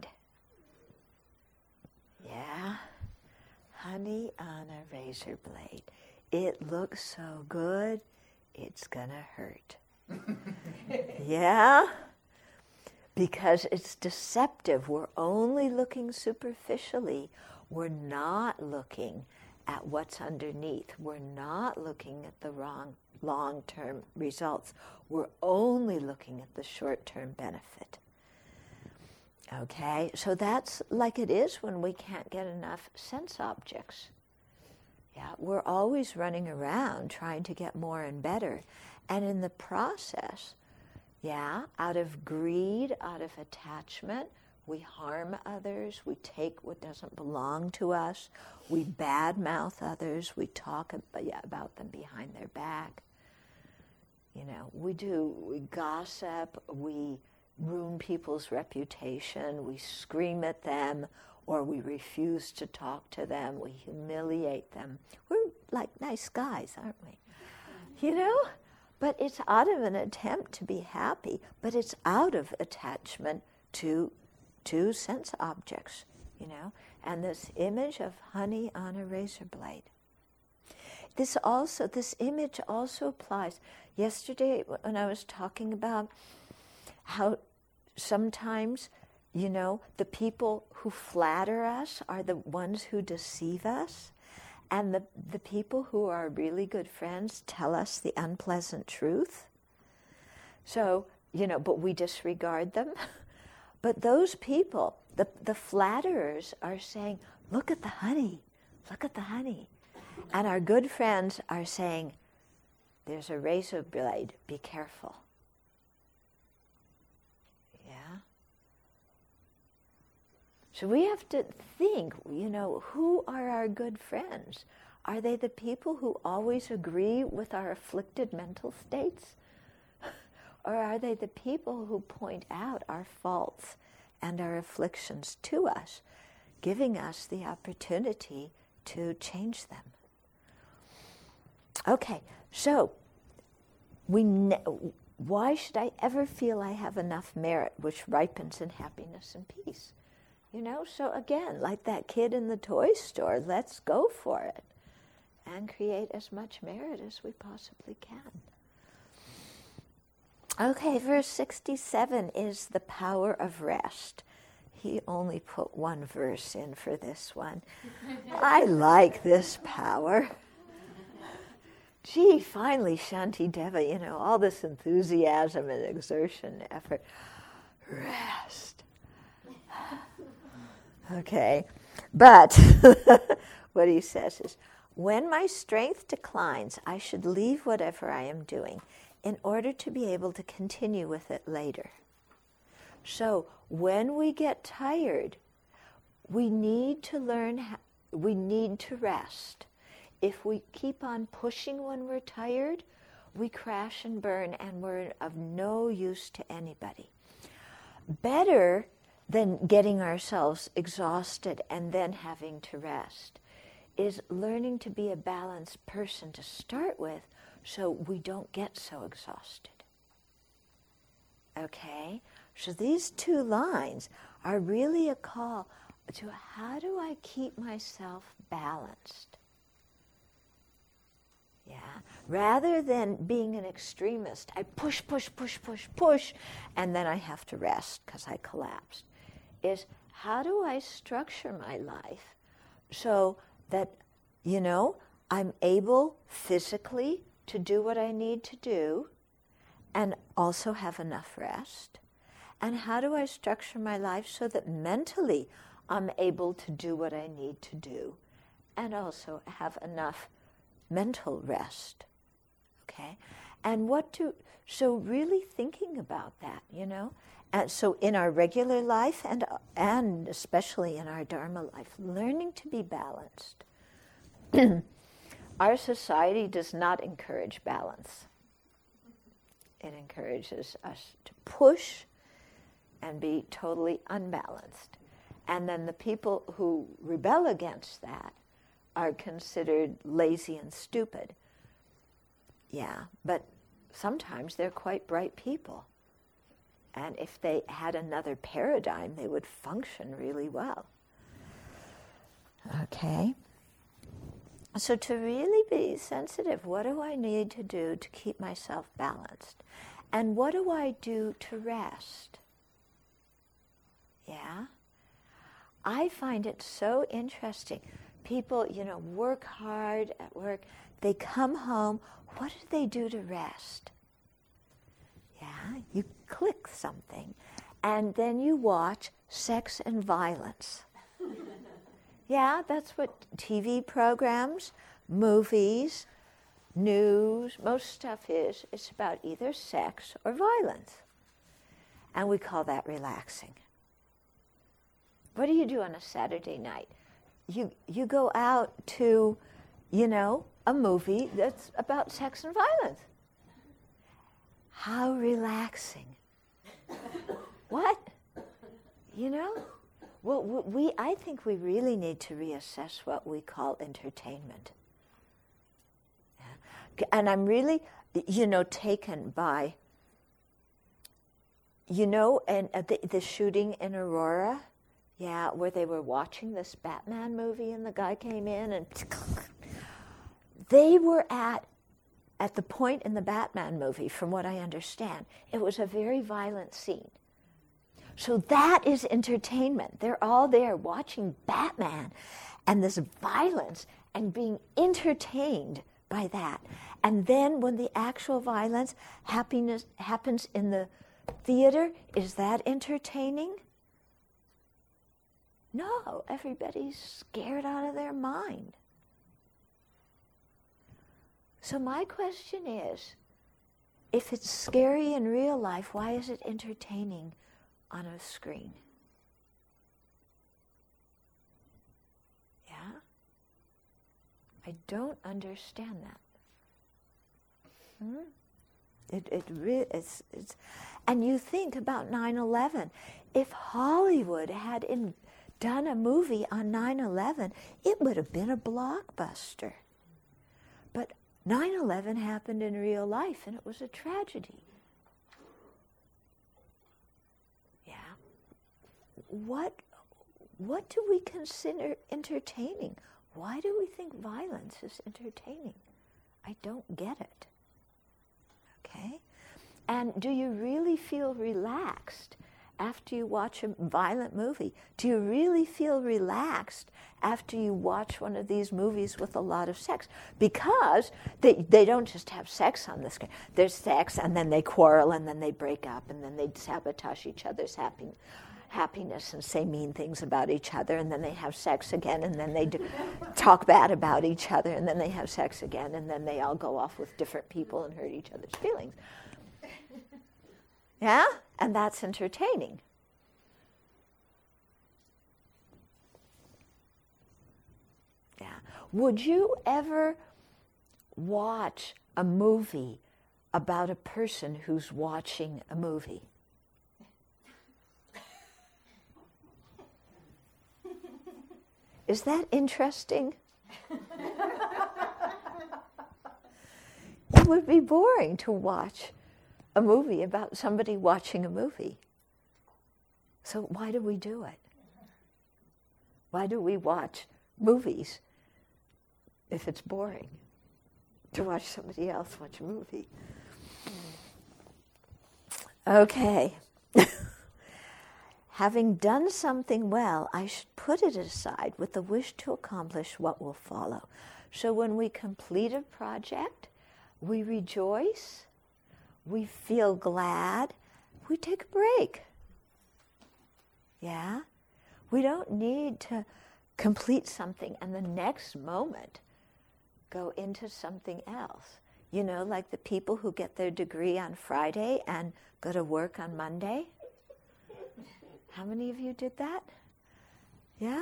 Yeah, honey on a razor blade. It looks so good, it's gonna hurt. Yeah? Because it's deceptive. We're only looking superficially. We're not looking at what's underneath. We're not looking at the wrong long-term results. We're only looking at the short-term benefit. Okay, so that's like it is when we can't get enough sense objects. Yeah, we're always running around trying to get more and better. And in the process, yeah, out of greed, out of attachment, we harm others, we take what doesn't belong to us, we badmouth others, we talk about, yeah, about them behind their back. You know, we do, we gossip, we ruin people's reputation, we scream at them, or we refuse to talk to them, we humiliate them. We're like nice guys, aren't we? You know? But it's out of an attempt to be happy, but it's out of attachment to, to sense objects, you know? And this image of honey on a razor blade. This also, this image also applies. Yesterday, when I was talking about how sometimes, you know, the people who flatter us are the ones who deceive us, and the, the people who are really good friends tell us the unpleasant truth. So, you know, but we disregard them. But those people, the, the flatterers are saying, look at the honey, look at the honey. And our good friends are saying, there's a razor blade, be careful. Yeah? So we have to think, you know, who are our good friends? Are they the people who always agree with our afflicted mental states? Or are they the people who point out our faults and our afflictions to us, giving us the opportunity to change them? Okay, so we ne- why should I ever feel I have enough merit which ripens in happiness and peace? You know, so again, like that kid in the toy store, let's go for it and create as much merit as we possibly can. Okay, verse sixty-seven is the power of rest. He only put one verse in for this one. I like this power. Gee, finally, Shantideva, you know, all this enthusiasm and exertion, effort. Rest. Okay, but what he says is, when my strength declines, I should leave whatever I am doing in order to be able to continue with it later. So when we get tired, we need to learn, how, we need to rest. If we keep on pushing when we're tired, we crash and burn and we're of no use to anybody. Better than getting ourselves exhausted and then having to rest is learning to be a balanced person to start with so we don't get so exhausted. Okay? So these two lines are really a call to how do I keep myself balanced? Yeah, rather than being an extremist, I push, push, push, push, push, and then I have to rest because I collapsed. Is how do I structure my life so that, you know, I'm able physically to do what I need to do and also have enough rest? And how do I structure my life so that mentally I'm able to do what I need to do and also have enough mental rest? Okay? And what to, so really thinking about that, you know? And so in our regular life and and especially in our Dharma life, learning to be balanced. Our society does not encourage balance. It encourages us to push and be totally unbalanced. And then the people who rebel against that are considered lazy and stupid. Yeah, but sometimes they're quite bright people. And if they had another paradigm, they would function really well. Okay. So to really be sensitive, what do I need to do to keep myself balanced? And what do I do to rest? Yeah? I find it so interesting. People, you know, work hard at work. They come home. What do they do to rest? Yeah, you click something, and then you watch Sex and Violence. Yeah, that's what T V programs, movies, news, most stuff is. It's about either sex or violence. And we call that relaxing. What do you do on a Saturday night? You you go out to, you know, a movie that's about sex and violence. How relaxing. What? You know? Well, we, I think we really need to reassess what we call entertainment. Yeah. And I'm really, you know, taken by, you know, and uh, the, the shooting in Aurora, yeah, where they were watching this Batman movie and the guy came in and they were at At the point in the Batman movie, from what I understand, it was a very violent scene. So that is entertainment. They're all there watching Batman and this violence and being entertained by that. And then when the actual violence happiness happens in the theater, is that entertaining? No, everybody's scared out of their mind. So my question is, if it's scary in real life, why is it entertaining on a screen? Yeah? I don't understand that. Hmm? It it really it's, it's and you think about nine eleven. If Hollywood had in, done a movie on nine eleven, it would have been a blockbuster. But nine eleven happened in real life and it was a tragedy. Yeah. What, what do we consider entertaining? Why do we think violence is entertaining? I don't get it. Okay? And do you really feel relaxed after you watch a violent movie? Do you really feel relaxed after you watch one of these movies with a lot of sex? Because they, they don't just have sex on the screen. There's sex, and then they quarrel, and then they break up, and then they sabotage each other's happy, happiness and say mean things about each other, and then they have sex again, and then they do, talk bad about each other, and then they have sex again, and then they all go off with different people and hurt each other's feelings. Yeah? And that's entertaining. Yeah. Would you ever watch a movie about a person who's watching a movie? Is that interesting? It would be boring to watch a movie about somebody watching a movie. So why do we do it? Why do we watch movies if it's boring to watch somebody else watch a movie? Okay. Having done something well, I should put it aside with the wish to accomplish what will follow. So when we complete a project, we rejoice, we feel glad, we take a break. Yeah? We don't need to complete something and the next moment go into something else. You know, like the people who get their degree on Friday and go to work on Monday. How many of you did that? Yeah?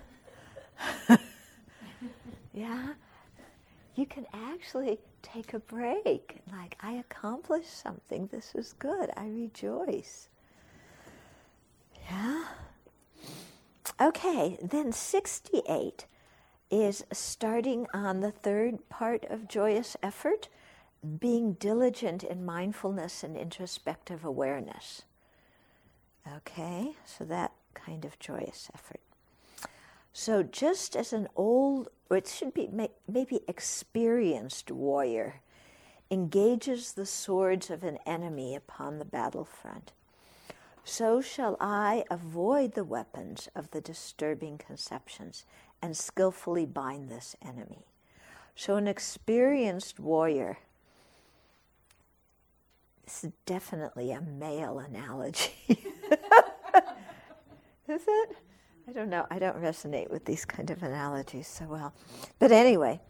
Yeah? You can actually take a break. Like, I accomplished something. This is good. I rejoice. Yeah? Okay, then sixty-eight is starting on the third part of joyous effort, being diligent in mindfulness and introspective awareness. Okay, so that kind of joyous effort. So just as an old, or it should be maybe experienced warrior, engages the swords of an enemy upon the battlefront, so shall I avoid the weapons of the disturbing conceptions and skillfully bind this enemy. So an experienced warrior, this is definitely a male analogy. Is it? I don't know. I don't resonate with these kind of analogies so well. But anyway,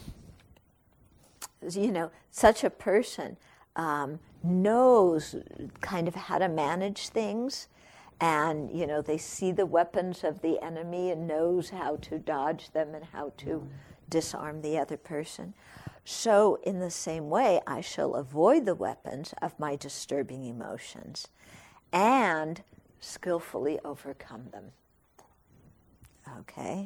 you know, such a person um, knows kind of how to manage things, and, you know, they see the weapons of the enemy and knows how to dodge them and how to disarm the other person. So in the same way, I shall avoid the weapons of my disturbing emotions and skillfully overcome them. Okay?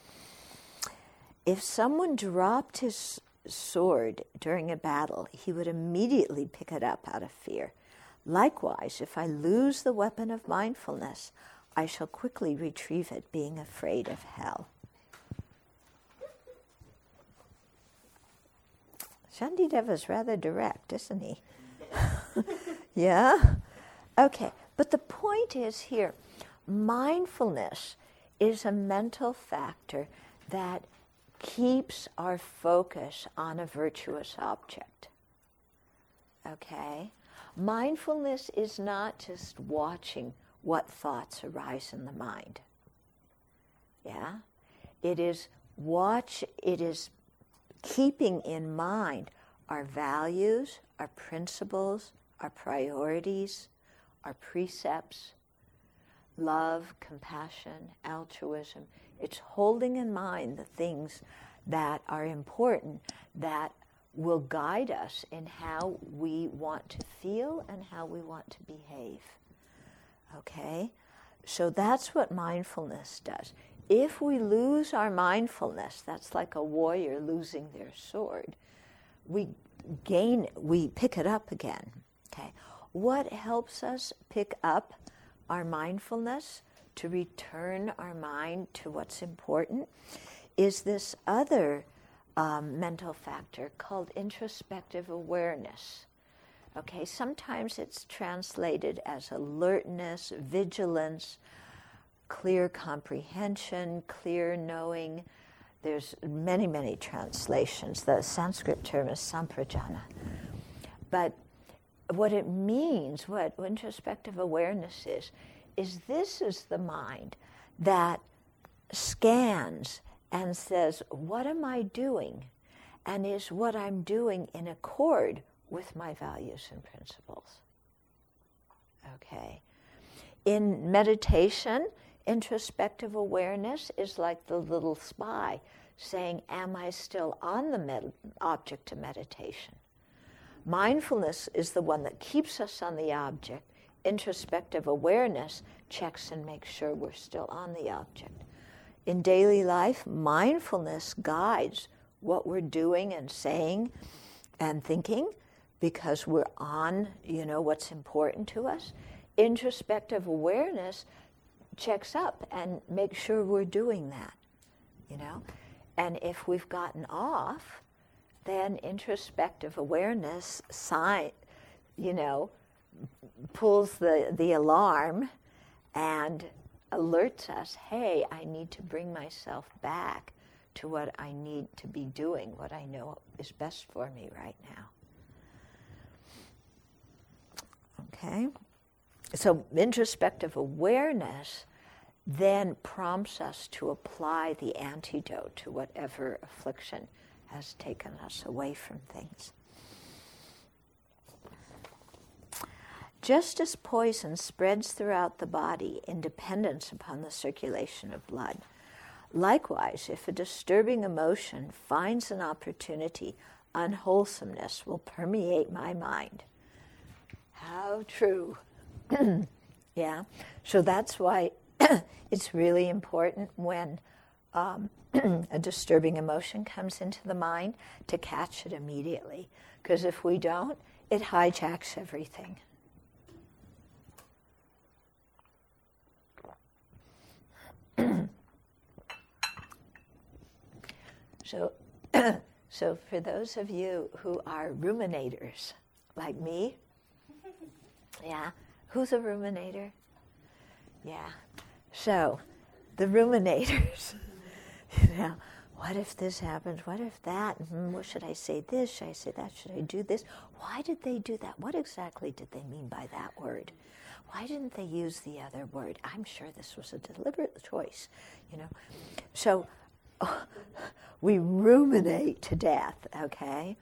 If someone dropped his sword during a battle, he would immediately pick it up out of fear. Likewise, if I lose the weapon of mindfulness, I shall quickly retrieve it, being afraid of hell. Shantideva's rather direct, isn't he? Yeah? Okay, but the point is here, mindfulness is a mental factor that keeps our focus on a virtuous object. Okay? Mindfulness is not just watching what thoughts arise in the mind. Yeah? It is watch, it is keeping in mind our values, our principles, our priorities, our precepts, love, compassion, altruism. It's holding in mind the things that are important, that will guide us in how we want to feel and how we want to behave. Okay? So that's what mindfulness does. If we lose our mindfulness, that's like a warrior losing their sword. we gain, we pick it up again. Okay, what helps us pick up our mindfulness, to return our mind to what's important, is this other um, mental factor called introspective awareness. Okay, sometimes it's translated as alertness, vigilance, clear comprehension, clear knowing. There's many, many translations. The Sanskrit term is samprajana. But what it means, what introspective awareness is, is this is the mind that scans and says, what am I doing? And is what I'm doing in accord with my values and principles? Okay. In meditation, introspective awareness is like the little spy saying, am I still on the med- object of meditation? Mindfulness is the one that keeps us on the object. Introspective awareness checks and makes sure we're still on the object. In daily life, mindfulness guides what we're doing and saying and thinking because we're on, you know, what's important to us. Introspective awareness checks up and makes sure we're doing that, you know. And if we've gotten off, then introspective awareness sign, you know, pulls the, the alarm and alerts us, hey, I need to bring myself back to what I need to be doing, what I know is best for me right now. Okay? So introspective awareness then prompts us to apply the antidote to whatever affliction has taken us away from things. Just as poison spreads throughout the body in dependence upon the circulation of blood, likewise, if a disturbing emotion finds an opportunity, unwholesomeness will permeate my mind. How true. Yeah. So that's why it's really important when um, a disturbing emotion comes into the mind to catch it immediately. Because if we don't, it hijacks everything. So, so for those of you who are ruminators, like me, yeah, who's a ruminator? Yeah, so the ruminators, you know, what if this happens? What if that? Mm, what should I say this? Should I say that? Should I do this? Why did they do that? What exactly did they mean by that word? Why didn't they use the other word? I'm sure this was a deliberate choice, you know. So oh, we ruminate to death, okay?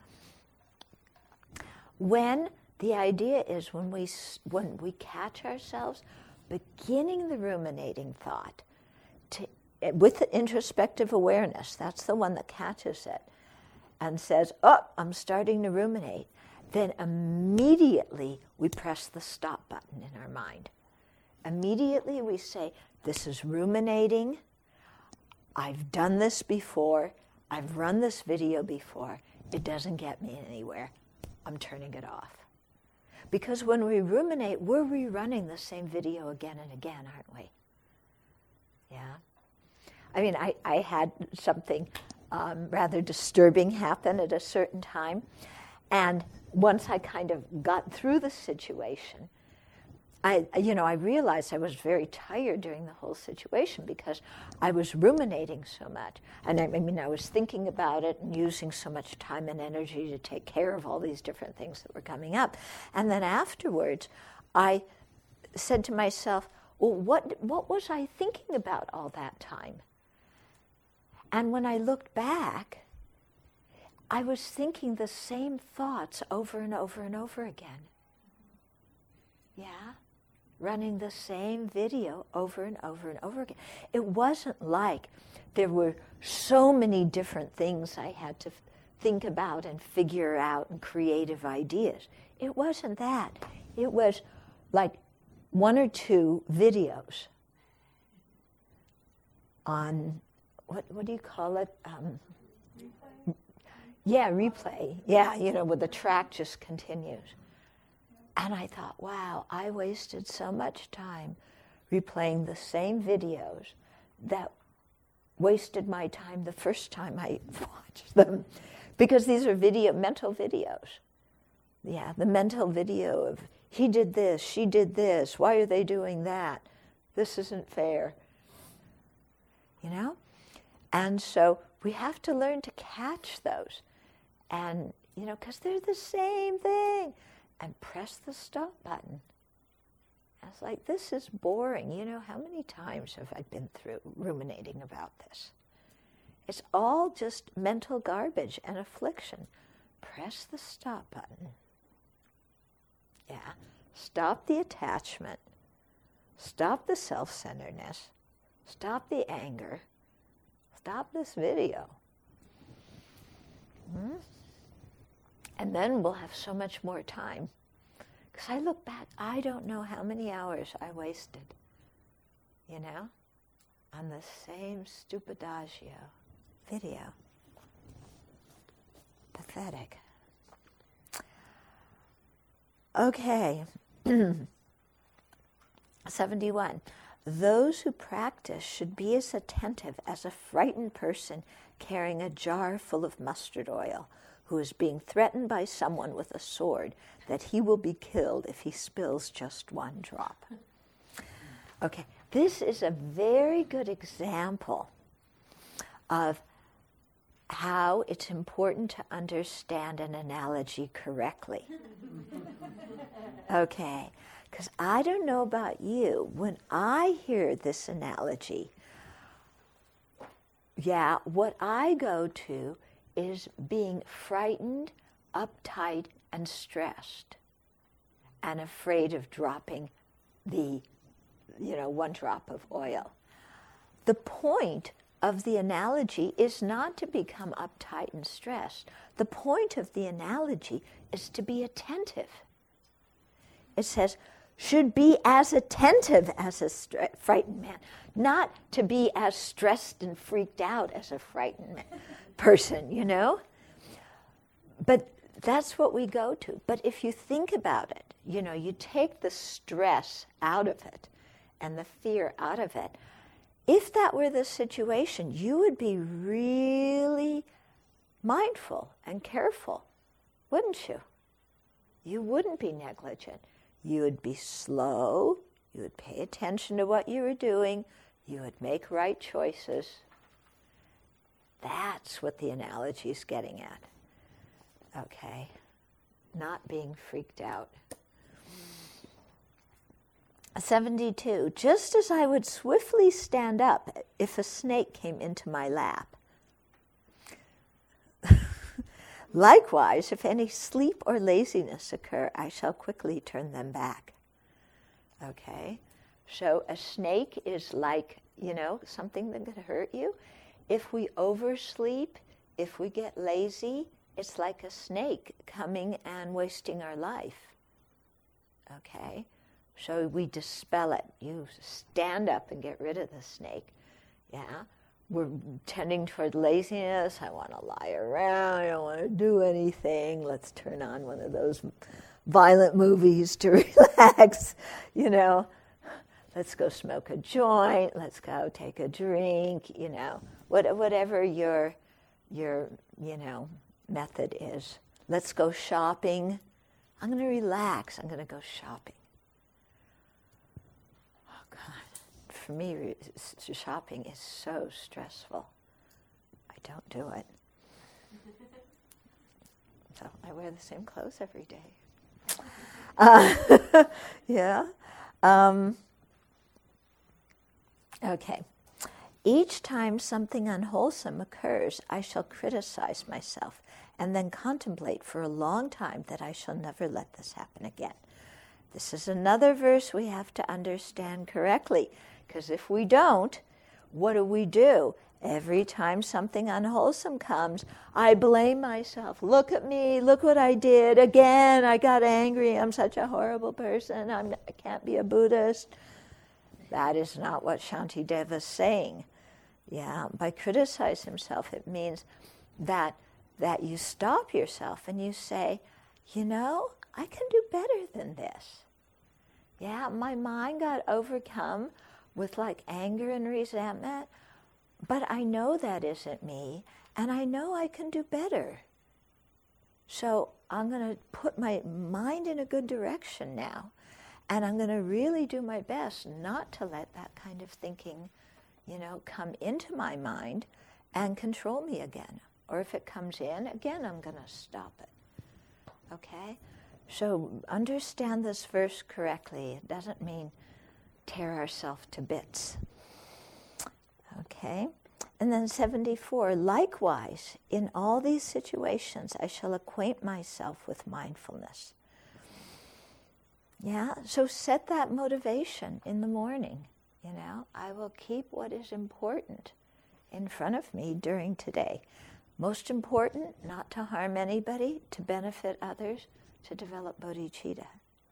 When the idea is when we when we catch ourselves beginning the ruminating thought to, with the introspective awareness, that's the one that catches it and says, oh, I'm starting to ruminate, then immediately we press the stop button in our mind. Immediately we say, this is ruminating, I've done this before, I've run this video before, it doesn't get me anywhere, I'm turning it off. Because when we ruminate, we're rerunning the same video again and again, aren't we? Yeah? I mean, I, I had something um, rather disturbing happen at a certain time, and once I kind of got through the situation, I, you know, I realized I was very tired during the whole situation because I was ruminating so much. And I, I mean, I was thinking about it and using so much time and energy to take care of all these different things that were coming up. And then afterwards, I said to myself, well, what, what was I thinking about all that time? And when I looked back, I was thinking the same thoughts over and over and over again. Yeah? Running the same video over and over and over again. It wasn't like there were so many different things I had to f- think about and figure out and creative ideas. It wasn't that. It was like one or two videos on, what what do you call it? Um, Yeah, replay. Yeah, you know, where the track just continues. And I thought, wow, I wasted so much time replaying the same videos that wasted my time the first time I watched them. Because these are video, mental videos. Yeah, the mental video of, he did this, she did this, why are they doing that? This isn't fair. You know? And so we have to learn to catch those. And, you know, because they're the same thing. And press the stop button. I was like, this is boring. You know, how many times have I been through ruminating about this? It's all just mental garbage and affliction. Press the stop button. Yeah. Stop the attachment. Stop the self-centeredness. Stop the anger. Stop this video. Hmm? And then we'll have so much more time. Because I look back, I don't know how many hours I wasted, you know, on the same stupidagio video. Pathetic. Okay. seventy-one. Those who practice should be as attentive as a frightened person carrying a jar full of mustard oil, who is being threatened by someone with a sword that he will be killed if he spills just one drop. Okay, this is a very good example of how it's important to understand an analogy correctly. Okay, because I don't know about you, when I hear this analogy, yeah, what I go to is being frightened, uptight, and stressed, and afraid of dropping the, you know, one drop of oil. The point of the analogy is not to become uptight and stressed. The point of the analogy is to be attentive. It says, should be as attentive as a stre- frightened man, not to be as stressed and freaked out as a frightened man. person, you know? But that's what we go to. But if you think about it, you know, you take the stress out of it and the fear out of it, if that were the situation, you would be really mindful and careful, wouldn't you? You wouldn't be negligent. You would be slow, you would pay attention to what you were doing, you would make right choices. That's what the analogy is getting at. Okay? Not being freaked out. seventy-two. Just as I would swiftly stand up if a snake came into my lap. Likewise, if any sleep or laziness occur, I shall quickly turn them back. Okay? So a snake is like, you know, something that could hurt you. If we oversleep, if we get lazy, it's like a snake coming and wasting our life. Okay? So we dispel it. You stand up and get rid of the snake. Yeah? We're tending toward laziness. I want to lie around. I don't want to do anything. Let's turn on one of those violent movies to relax, you know. Let's go smoke a joint. Let's go take a drink, you know. What, whatever your, your, you know, method is. Let's go shopping. I'm going to relax. I'm going to go shopping. Oh, God. For me, shopping is so stressful. I don't do it. So I wear the same clothes every day. Uh, yeah. Um, okay. Each time something unwholesome occurs, I shall criticize myself and then contemplate for a long time that I shall never let this happen again. This is another verse we have to understand correctly, because if we don't, what do we do? Every time something unwholesome comes, I blame myself. Look at me, look what I did. Again, I got angry. I'm such a horrible person. I'm, I can't be a Buddhist. That is not what Shantideva is saying. Yeah, by criticize himself, it means that that you stop yourself and you say, you know, I can do better than this. Yeah, my mind got overcome with like anger and resentment, but I know that isn't me, and I know I can do better. So I'm going to put my mind in a good direction now, and I'm going to really do my best not to let that kind of thinking, you know, come into my mind and control me again. Or if it comes in, again, I'm going to stop it. Okay? So understand this verse correctly. It doesn't mean tear ourselves to bits. Okay? And then seventy-four, likewise, in all these situations, I shall acquaint myself with mindfulness. Yeah? So set that motivation in the morning. You know, I will keep what is important in front of me during today. Most important, not to harm anybody, to benefit others, to develop bodhicitta.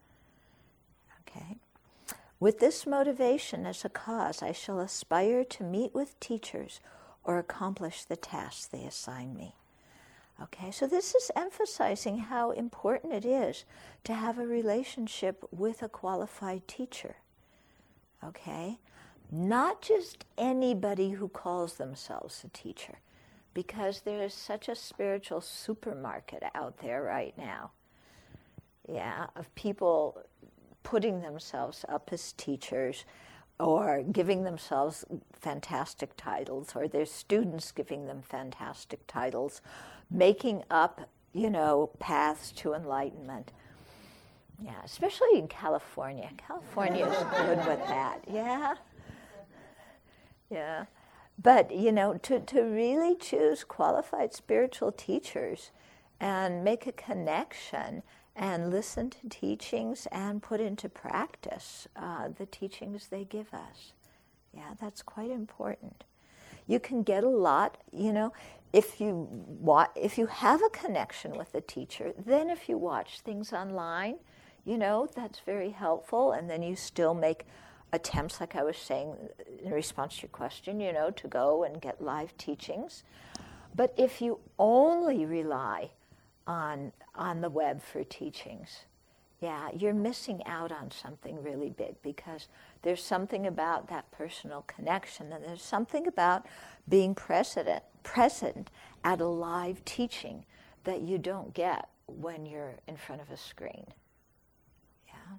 Okay? With this motivation as a cause, I shall aspire to meet with teachers or accomplish the tasks they assign me. Okay, so this is emphasizing how important it is to have a relationship with a qualified teacher. Okay? Not just anybody who calls themselves a teacher, because there is such a spiritual supermarket out there right now. Yeah, of people putting themselves up as teachers or giving themselves fantastic titles, or their students giving them fantastic titles, making up, you know, paths to enlightenment. Yeah, especially in California. California is good with that, yeah? Yeah. But, you know, to, to really choose qualified spiritual teachers and make a connection and listen to teachings and put into practice uh, the teachings they give us. Yeah, that's quite important. You can get a lot, you know, if you wa- if you have a connection with the teacher, then if you watch things online, you know, that's very helpful, and then you still make attempts, like I was saying in response to your question, you know, to go and get live teachings. But if you only rely on on the web for teachings, yeah, you're missing out on something really big, because there's something about that personal connection, and there's something about being present, present at a live teaching that you don't get when you're in front of a screen. Yeah.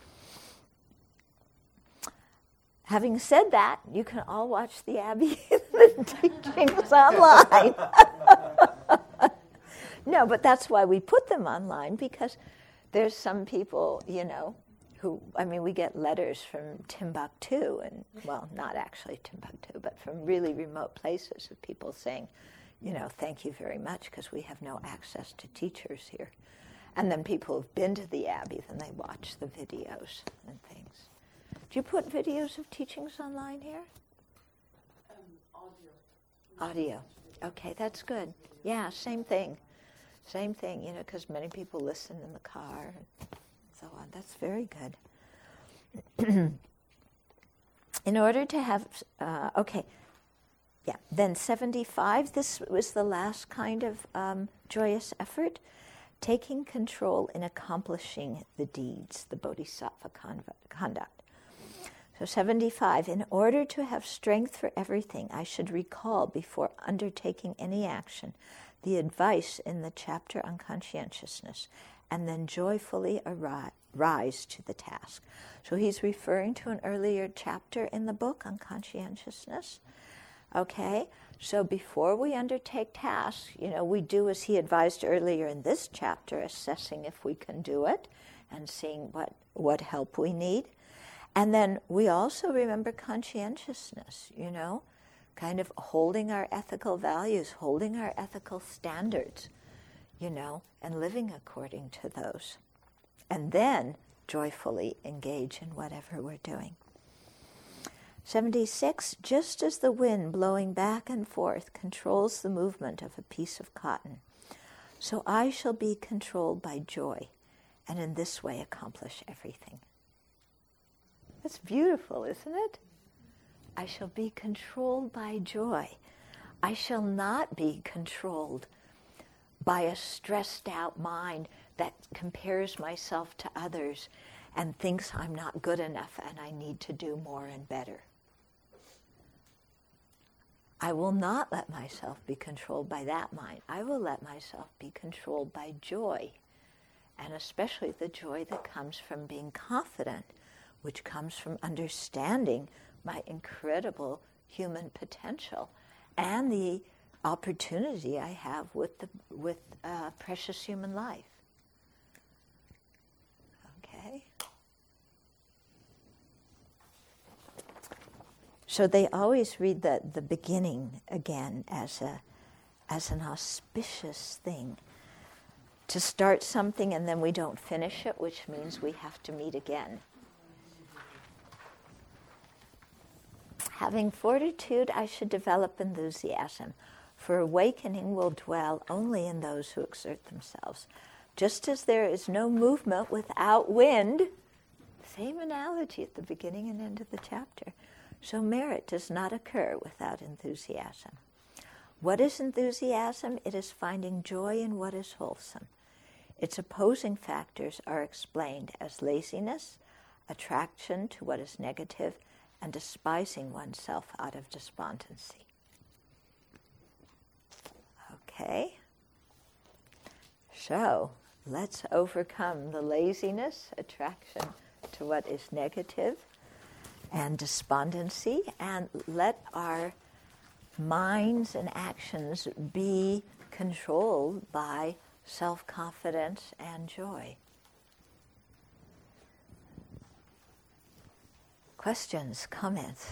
Having said that, you can all watch the Abbey the teachings online. No, but that's why we put them online, because there's some people, you know, who, I mean, we get letters from Timbuktu, and, well, not actually Timbuktu, but from really remote places of people saying, you know, thank you very much, because we have no access to teachers here. And then people who've been to the Abbey, then they watch the videos and things. Do you put videos of teachings online here? Um, audio. Audio. Okay, that's good. Yeah, same thing. Same thing, you know, because many people listen in the car and so on. That's very good. In order to have, uh, okay, yeah, then seventy-five, this was the last kind of um, joyous effort, taking control in accomplishing the deeds, the bodhisattva conduct. So seventy-five, in order to have strength for everything, I should recall before undertaking any action the advice in the chapter on conscientiousness, and then joyfully arise, rise to the task. So he's referring to an earlier chapter in the book on conscientiousness. Okay, so before we undertake tasks, you know, we do as he advised earlier in this chapter, assessing if we can do it and seeing what, what help we need. And then we also remember conscientiousness, you know, kind of holding our ethical values, holding our ethical standards, you know, and living according to those. And then joyfully engage in whatever we're doing. seventy-six, just as the wind blowing back and forth controls the movement of a piece of cotton, so I shall be controlled by joy, and in this way accomplish everything. That's beautiful, isn't it? I shall be controlled by joy. I shall not be controlled by a stressed out mind that compares myself to others and thinks I'm not good enough and I need to do more and better. I will not let myself be controlled by that mind. I will let myself be controlled by joy, and especially the joy that comes from being confident, which comes from understanding my incredible human potential and the opportunity I have with the with uh, precious human life. Okay. So they always read the, the beginning again as a as an auspicious thing. To start something and then we don't finish it, which means we have to meet again. Having fortitude, I should develop enthusiasm, for awakening will dwell only in those who exert themselves. Just as there is no movement without wind, same analogy at the beginning and end of the chapter, so merit does not occur without enthusiasm. What is enthusiasm? It is finding joy in what is wholesome. Its opposing factors are explained as laziness, attraction to what is negative, and despising oneself out of despondency. Okay, so let's overcome the laziness, attraction to what is negative, and despondency, and let our minds and actions be controlled by self-confidence and joy. Questions, comments?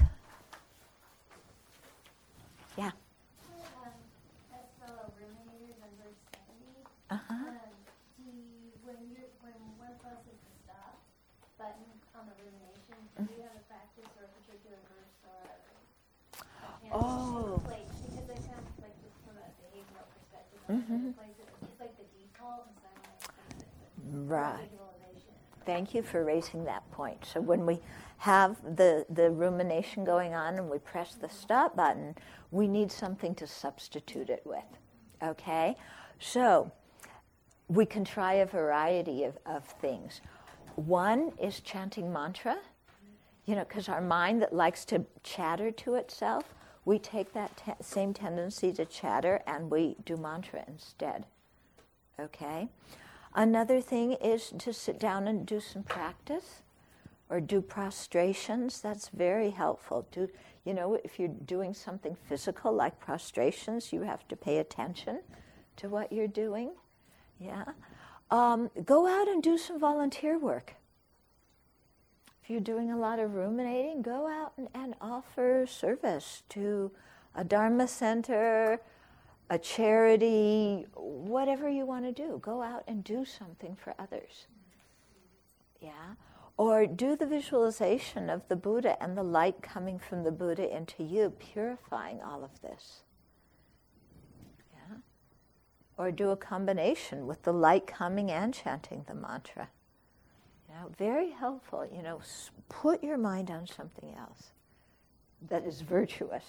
Yeah. Um, as fellow ruminators on verse seventy, Uh-huh. um, do you, when you when one presses the stop button on the rumination, do you have a practice or a particular verse or a Oh. place? Because I kind of like just from a behavioral perspective, Mhm. mm-hmm. place it, it's like the default, and so I want to place it with Right. visualization. Thank you for raising that point. So when we have the, the rumination going on and we press the stop button, we need something to substitute it with, okay? So we can try a variety of, of things. One is chanting mantra, you know, because our mind that likes to chatter to itself, we take that te- same tendency to chatter and we do mantra instead, okay? Another thing is to sit down and do some practice or do prostrations. That's very helpful. Do, you know, if you're doing something physical like prostrations, you have to pay attention to what you're doing. Yeah. Um, go out and do some volunteer work. If you're doing a lot of ruminating, go out and, and offer service to a Dharma center, a charity, whatever you want to do. Go out and do something for others. Yeah? Or do the visualization of the Buddha and the light coming from the Buddha into you, purifying all of this. Yeah? Or do a combination with the light coming and chanting the mantra. You know, very helpful. You know, put your mind on something else that is virtuous.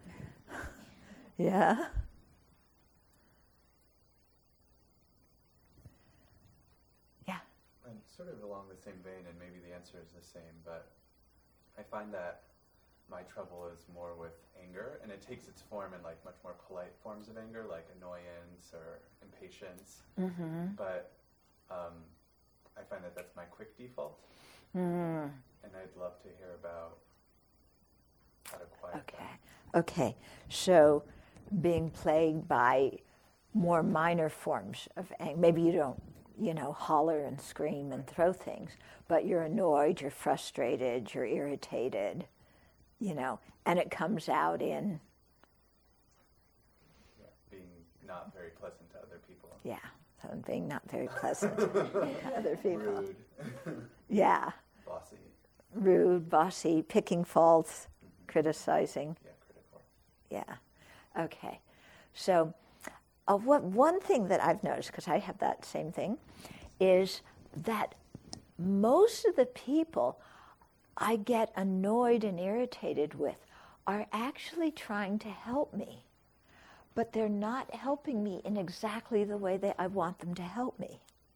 Yeah? And sort of along the same vein, and maybe the answer is the same, but I find that my trouble is more with anger, and it takes its form in like much more polite forms of anger, like annoyance or impatience. Mm-hmm. But um, I find that that's my quick default, Mm. and I'd love to hear about how to quiet Okay. that. Okay. So being plagued by more minor forms of anger, maybe you don't, you know, holler and scream and throw things, but you're annoyed, you're frustrated, you're irritated, you know, and it comes out in, Yeah, being not very pleasant to other people. yeah, so being not very pleasant to other people. Rude. Yeah, Bossy. rude, bossy, picking faults, Mm-hmm. criticizing. Yeah, critical. Yeah. Okay. So, uh, what one thing that I've noticed, because I have that same thing, is that most of the people I get annoyed and irritated with are actually trying to help me, but they're not helping me in exactly the way that I want them to help me.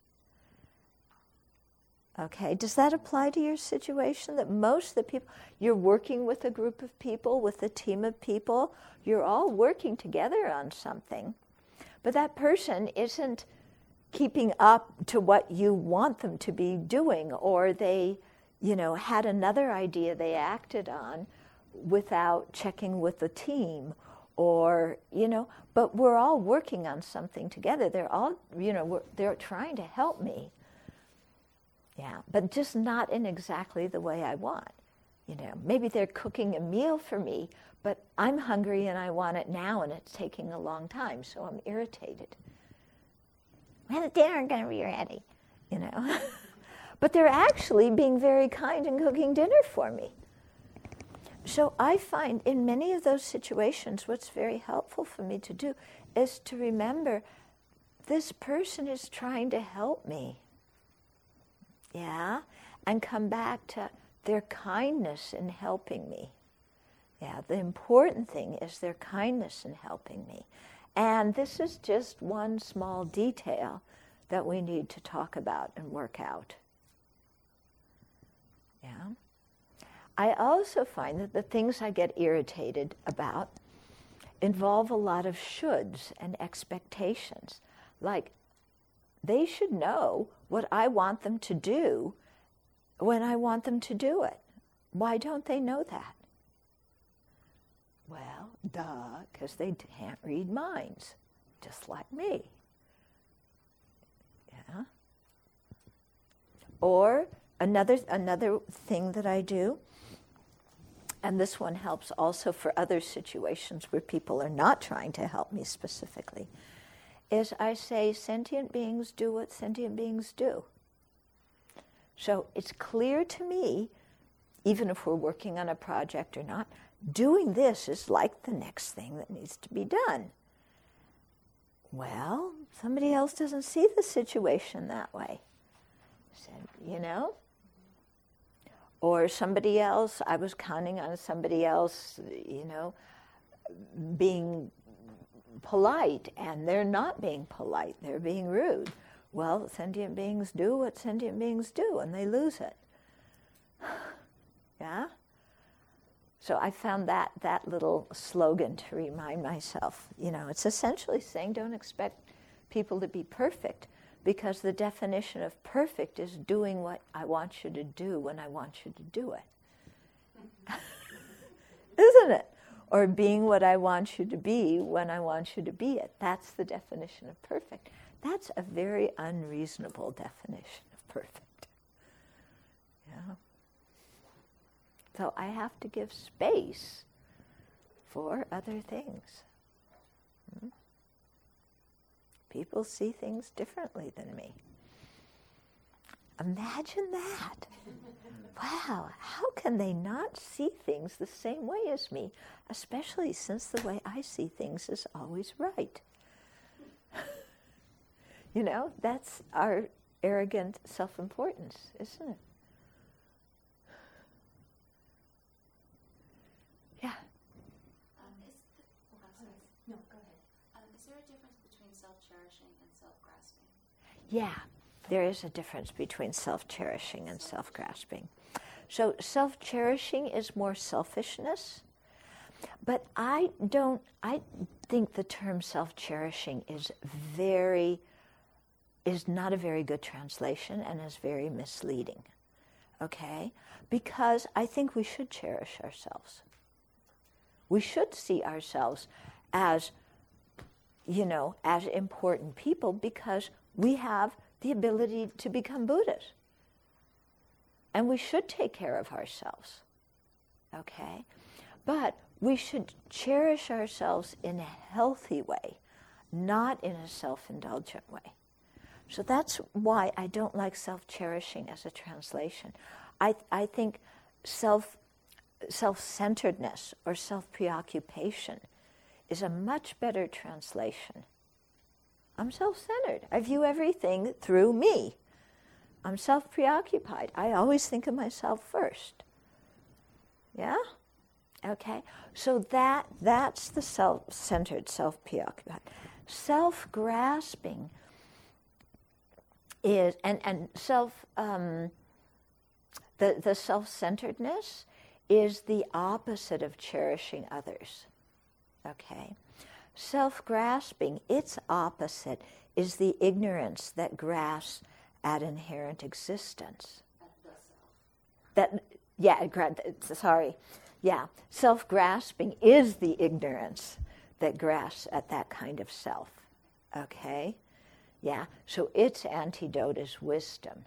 Okay, does that apply to your situation? That most of the people, you're working with a group of people, with a team of people, you're all working together on something, but that person isn't keeping up to what you want them to be doing, or they, you know, had another idea they acted on without checking with the team, or, you know, but we're all working on something together. They're all, you know, we're, they're trying to help me. Yeah, but just not in exactly the way I want. You know, maybe they're cooking a meal for me, but I'm hungry and I want it now and it's taking a long time, so I'm irritated. When is dinner going to be ready? You know? But they're actually being very kind and cooking dinner for me. So I find in many of those situations, what's very helpful for me to do is to remember this person is trying to help me. Yeah? And come back to their kindness in helping me. Yeah, the important thing is their kindness in helping me. And this is just one small detail that we need to talk about and work out. Yeah? I also find that the things I get irritated about involve a lot of shoulds and expectations. Like, they should know what I want them to do when I want them to do it. Why don't they know that? Well, duh, because they can't read minds, just like me. Yeah. Or another another thing that I do, and this one helps also for other situations where people are not trying to help me specifically, is I say sentient beings do what sentient beings do. So it's clear to me, even if we're working on a project or not, doing this is like the next thing that needs to be done. Well, somebody else doesn't see the situation that way. So, you know? Or somebody else, I was counting on somebody else, you know, being polite, and they're not being polite, they're being rude. Well, sentient beings do what sentient beings do, and they lose it. Yeah? So I found that that little slogan to remind myself, you know, it's essentially saying don't expect people to be perfect, because the definition of perfect is doing what I want you to do when I want you to do it. Isn't it? Or being what I want you to be when I want you to be it. That's the definition of perfect. That's a very unreasonable definition of perfect. Yeah. So I have to give space for other things. Hmm? People see things differently than me. Imagine that. Wow, how can they not see things the same way as me, especially since the way I see things is always right? You know, that's our arrogant self-importance, isn't it? Yeah. Um, is the, oh, I'm sorry. No, go ahead. Um, is there a difference between self-cherishing and self-grasping? Yeah, there is a difference between self-cherishing and self-grasping. So self-cherishing is more selfishness, but I don't, I think the term self-cherishing is very, is not a very good translation and is very misleading, okay? Because I think we should cherish ourselves. We should see ourselves as, you know, as important people because we have the ability to become Buddhas. And we should take care of ourselves, okay? But we should cherish ourselves in a healthy way, not in a self-indulgent way. So that's why I don't like self-cherishing as a translation. I, I think self, self-centeredness or self-preoccupation is a much better translation. I'm self-centered. I view everything through me. I'm self-preoccupied. I always think of myself first. Yeah? Okay, so that that's the self-centered, self-preoccupied. Self-grasping is, and, and self, um, the, the self-centeredness is the opposite of cherishing others. Okay? Self-grasping, its opposite, is the ignorance that grasps at inherent existence. At the self. That, yeah, gra- sorry. Yeah, self-grasping is the ignorance that grasps at that kind of self. Okay? Yeah, so its antidote is wisdom.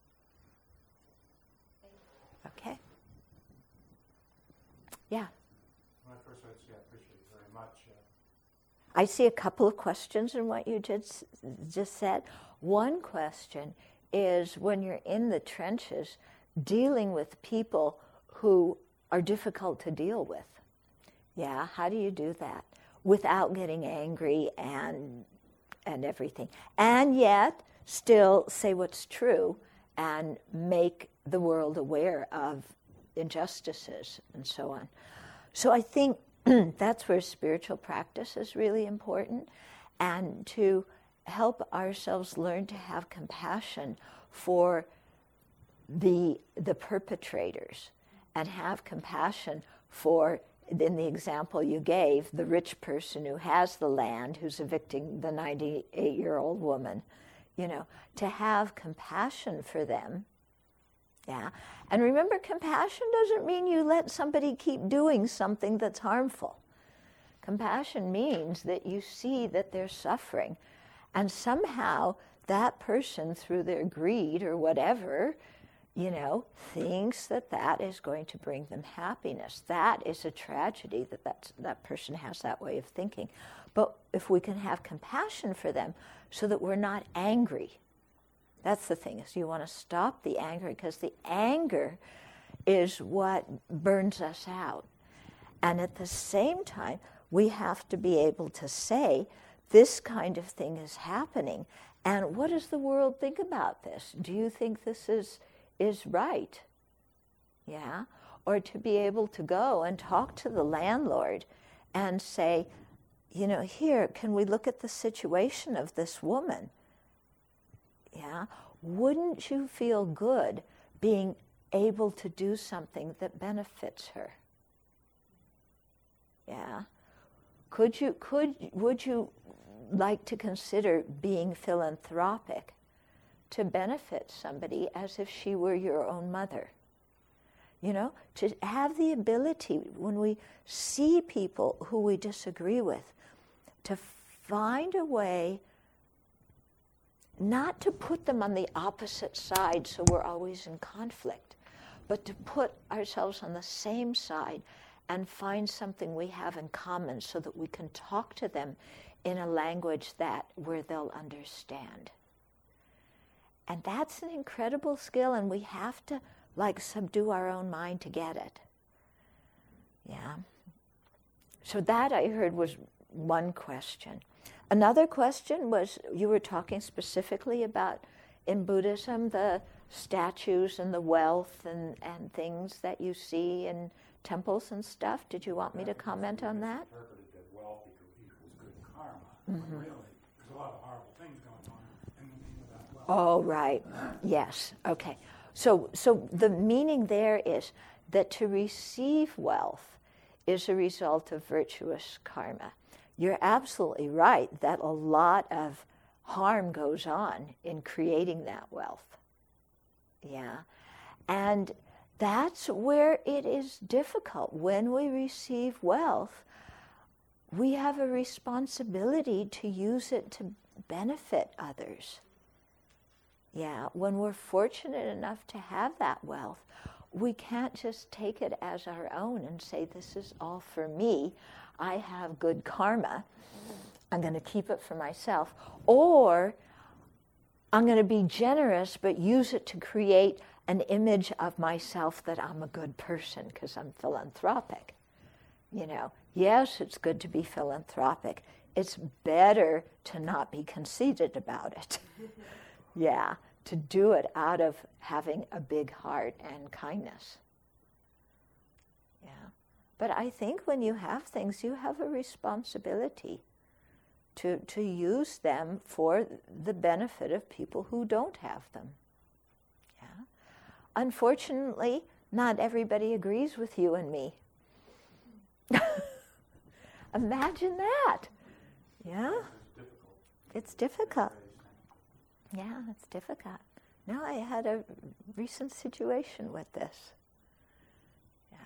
Okay? Yeah. When I first heard it, I appreciate it very much. Uh, I see a couple of questions in what you just, just said. One question is when you're in the trenches dealing with people who are difficult to deal with. Yeah, how do you do that without getting angry and and everything? And yet still say what's true and make the world aware of injustices and so on. So I think that's where spiritual practice is really important, and to help ourselves learn to have compassion for the the perpetrators, and have compassion for, in the example you gave, the rich person who has the land who's evicting the ninety-eight-year-old woman, you know, to have compassion for them. Yeah. And remember, compassion doesn't mean you let somebody keep doing something that's harmful. Compassion means that you see that they're suffering, and somehow that person, through their greed or whatever, you know, thinks that that is going to bring them happiness. That is a tragedy that that's, that person has that way of thinking. But if we can have compassion for them so that we're not angry, that's the thing, is you want to stop the anger, because the anger is what burns us out. And at the same time, we have to be able to say, this kind of thing is happening, and what does the world think about this? Do you think this is is right? Yeah? Or to be able to go and talk to the landlord and say, you know, here, can we look at the situation of this woman? Yeah? Wouldn't you feel good being able to do something that benefits her? Yeah? Could you, could, would you like to consider being philanthropic to benefit somebody as if she were your own mother? You know, to have the ability, when we see people who we disagree with, to find a way not to put them on the opposite side so we're always in conflict, but to put ourselves on the same side and find something we have in common so that we can talk to them in a language that where they'll understand. And that's an incredible skill, and we have to, like, subdue our own mind to get it. Yeah. So that, I heard, was one question. Another question was, you were talking specifically about, in Buddhism, the statues and the wealth and, and things that you see in temples and stuff. Did you want me to comment on that? Interpreted that wealth equals good karma. Mm-hmm. But really, there's a lot of horrible things going on in the name of that wealth. Oh, right. Yes. Okay. So, so the meaning there is that to receive wealth is a result of virtuous karma. You're absolutely right that a lot of harm goes on in creating that wealth. Yeah. And that's where it is difficult. When we receive wealth, we have a responsibility to use it to benefit others. Yeah, when we're fortunate enough to have that wealth, we can't just take it as our own and say, this is all for me. I have good karma. I'm going to keep it for myself. Or I'm going to be generous, but use it to create an image of myself that I'm a good person because I'm philanthropic. You know, yes, it's good to be philanthropic. It's better to not be conceited about it. Yeah, to do it out of having a big heart and kindness. Yeah. But I think when you have things, you have a responsibility to, to use them for the benefit of people who don't have them. Yeah. Unfortunately, not everybody agrees with you and me. Imagine that. Yeah. It's difficult. Yeah, it's difficult. No, I had a recent situation with this. Yeah.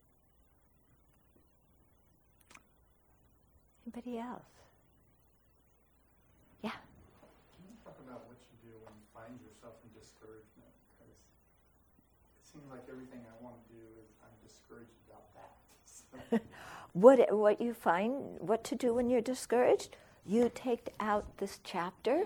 Anybody else? Yeah. Can you talk about what you do when you find yourself in discouragement? Because it seems like everything I want to do is I'm discouraged about that. So. What what you find, what to do when you're discouraged? You take out this chapter.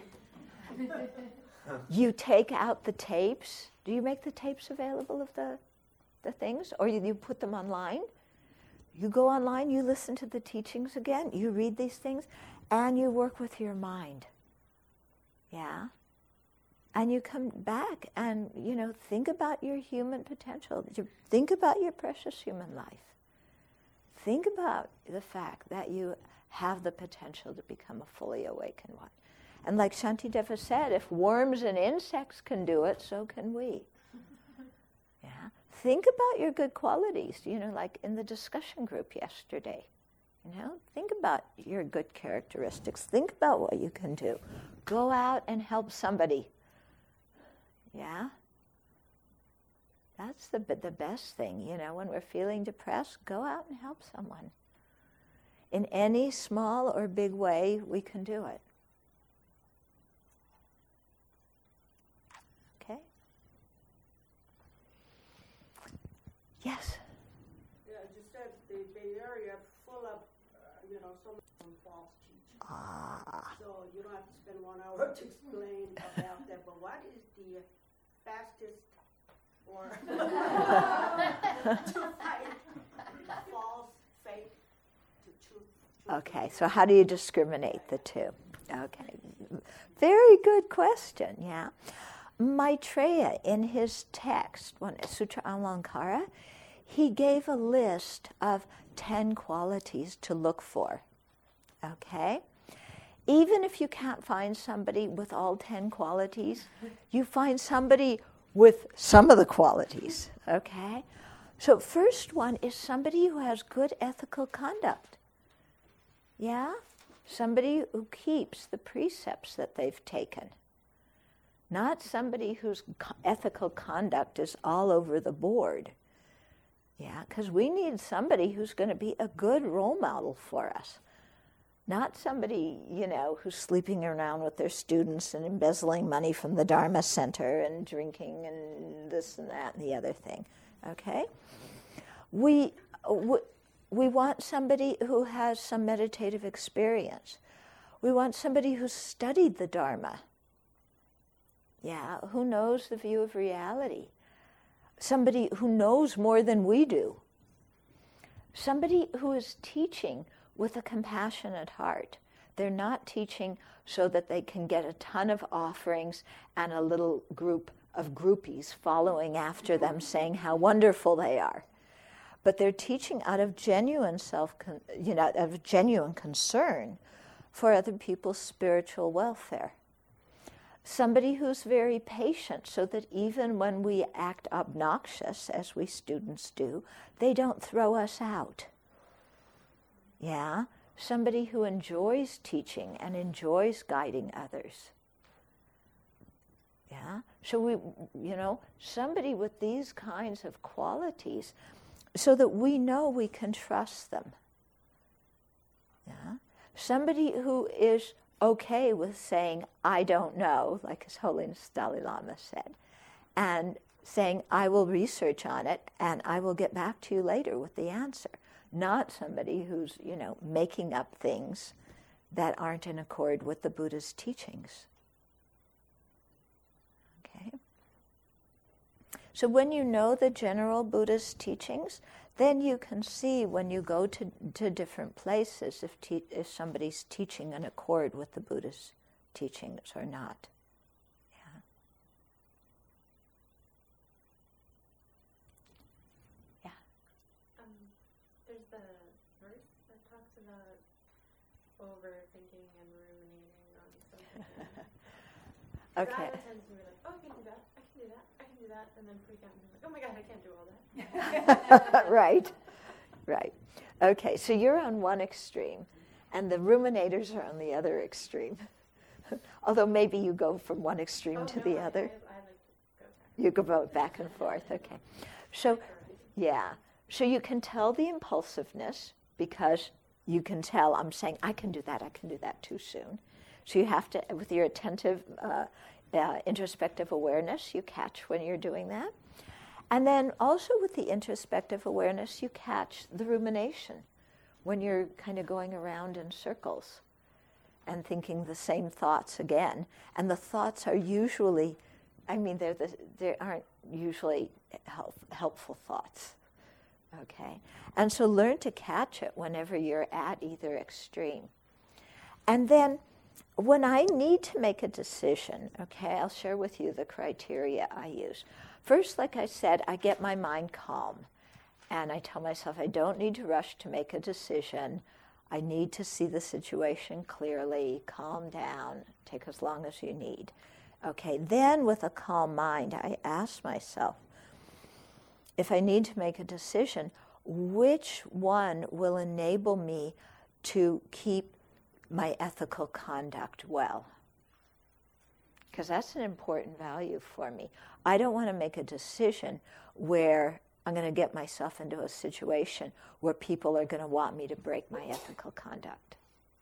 You take out the tapes. Do you make the tapes available of the the things? Or you, you put them online? You go online, you listen to the teachings again, you read these things, and you work with your mind. Yeah? And you come back and, you know, think about your human potential. You think about your precious human life. Think about the fact that you have the potential to become a fully awakened one. And like Shantideva said, if worms and insects can do it, so can we. Yeah. Think about your good qualities, you know, like in the discussion group yesterday. You know, think about your good characteristics. Think about what you can do. Go out and help somebody. Yeah? That's the the best thing, you know, when we're feeling depressed, go out and help someone. In any small or big way, we can do it. Okay? Yes? Yeah, you said the Bay Area full of, uh, you know, so many false teaching. Ah. So you don't have to spend one hour to explain about that. But what is the fastest or to fight false, fake, to truth? Okay, so how do you discriminate the two? Okay, very good question, yeah. Maitreya, in his text, one, Sutra Alankara, he gave a list of ten qualities to look for, okay? Even if you can't find somebody with all ten qualities, you find somebody with some of the qualities, okay? So first one is somebody who has good ethical conduct. Yeah? Somebody who keeps the precepts that they've taken. Not somebody whose co- ethical conduct is all over the board. Yeah, because we need somebody who's going to be a good role model for us. Not somebody, you know, who's sleeping around with their students and embezzling money from the Dharma Center and drinking and this and that and the other thing. Okay? We, we, we want somebody who has some meditative experience. We want somebody who's studied the Dharma. Yeah, who knows the view of reality. Somebody who knows more than we do. Somebody who is teaching with a compassionate heart. They're not teaching so that they can get a ton of offerings and a little group of groupies following after them saying how wonderful they are. But they're teaching out of genuine self, you know, out of genuine concern for other people's spiritual welfare. Somebody who's very patient so that even when we act obnoxious, as we students do, they don't throw us out. Yeah? Somebody who enjoys teaching and enjoys guiding others. Yeah? So we, you know, somebody with these kinds of qualities so that we know we can trust them. Yeah? Somebody who is okay with saying, I don't know, like His Holiness Dalai Lama said, and saying, I will research on it and I will get back to you later with the answer. Not somebody who's, you know, making up things that aren't in accord with the Buddha's teachings. Okay? So when you know the general Buddhist teachings, then you can see when you go to, to different places if, te- if somebody's teaching in accord with the Buddha's teachings or not. Yeah. Um, there's talks about overthinking and ruminating on something. 'Cause Okay. I have a tendency to be like, oh, I can do that, I can do that, I can do that, and then freak out and be like, oh my God, I can't do all that. Right, right. Okay, so you're on one extreme, and the ruminators are on the other extreme. Although maybe you go from one extreme Oh, to no, the I, other. I, I like to go back. You go both back and forth, okay. So, yeah, so you can tell the impulsiveness because you can tell I'm saying, I can do that, I can do that too soon. So you have to, with your attentive, uh, uh, introspective awareness, you catch when you're doing that. And then also with the introspective awareness, you catch the rumination when you're kind of going around in circles and thinking the same thoughts again. And the thoughts are usually, I mean, they're the, they aren't usually help, helpful thoughts, okay? And so learn to catch it whenever you're at either extreme. And then when I need to make a decision, okay, I'll share with you the criteria I use. First, like I said, I get my mind calm. And I tell myself I don't need to rush to make a decision. I need to see the situation clearly, calm down, take as long as you need. Okay, then with a calm mind, I ask myself, if I need to make a decision, which one will enable me to keep my ethical conduct well? Because that's an important value for me. I don't want to make a decision where I'm going to get myself into a situation where people are going to want me to break my ethical conduct.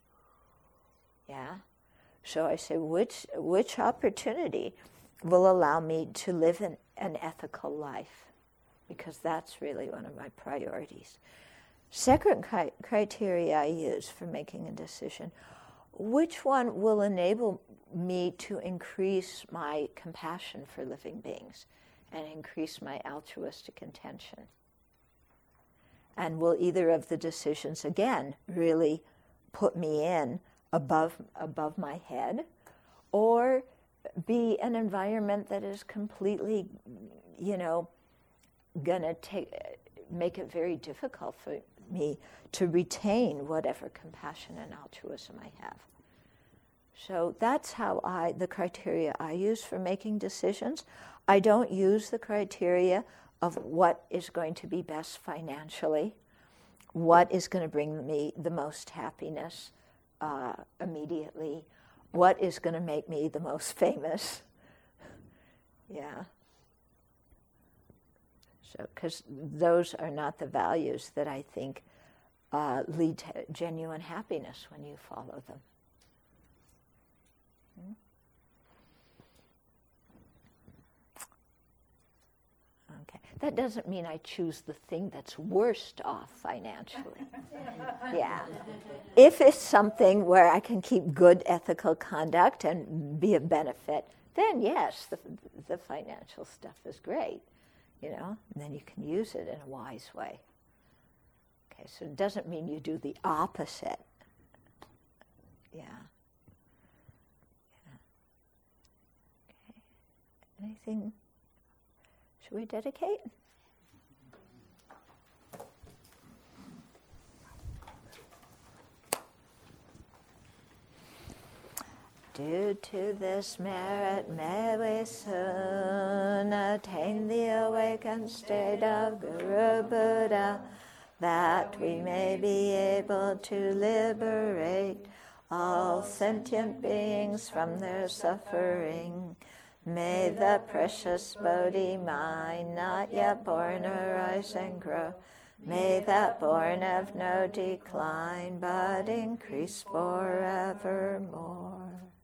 Yeah? So I say, which which opportunity will allow me to live an, an ethical life? Because that's really one of my priorities. Second cri- criteria I use for making a decision, which one will enable me to increase my compassion for living beings and increase my altruistic intention? And will either of the decisions, again, really put me in above above my head, or be an environment that is completely, you know, gonna take make it very difficult for me to retain whatever compassion and altruism I have. So that's how I, the criteria I use for making decisions. I don't use the criteria of what is going to be best financially, what is going to bring me the most happiness uh, immediately, what is going to make me the most famous. Yeah. So, because those are not the values that I think uh, lead to genuine happiness when you follow them. Hmm? Okay. That doesn't mean I choose the thing that's worst off financially. Yeah. If it's something where I can keep good ethical conduct and be a benefit, then yes, the, the financial stuff is great, you know, and then you can use it in a wise way. Okay, so it doesn't mean you do the opposite. Yeah. Yeah. Okay. Anything? Should we dedicate? Due to this merit may we soon attain the awakened state of Guru Buddha, that we may be able to liberate all sentient beings from their suffering. May the precious Bodhi mind not yet born arise and grow. May that born have no decline, but increase forevermore.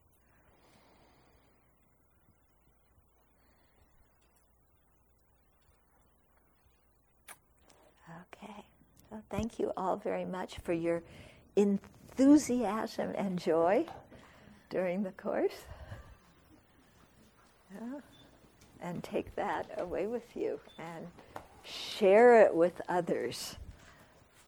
Okay, so thank you all very much for your enthusiasm and joy during the course. Yeah. And take that away with you and share it with others.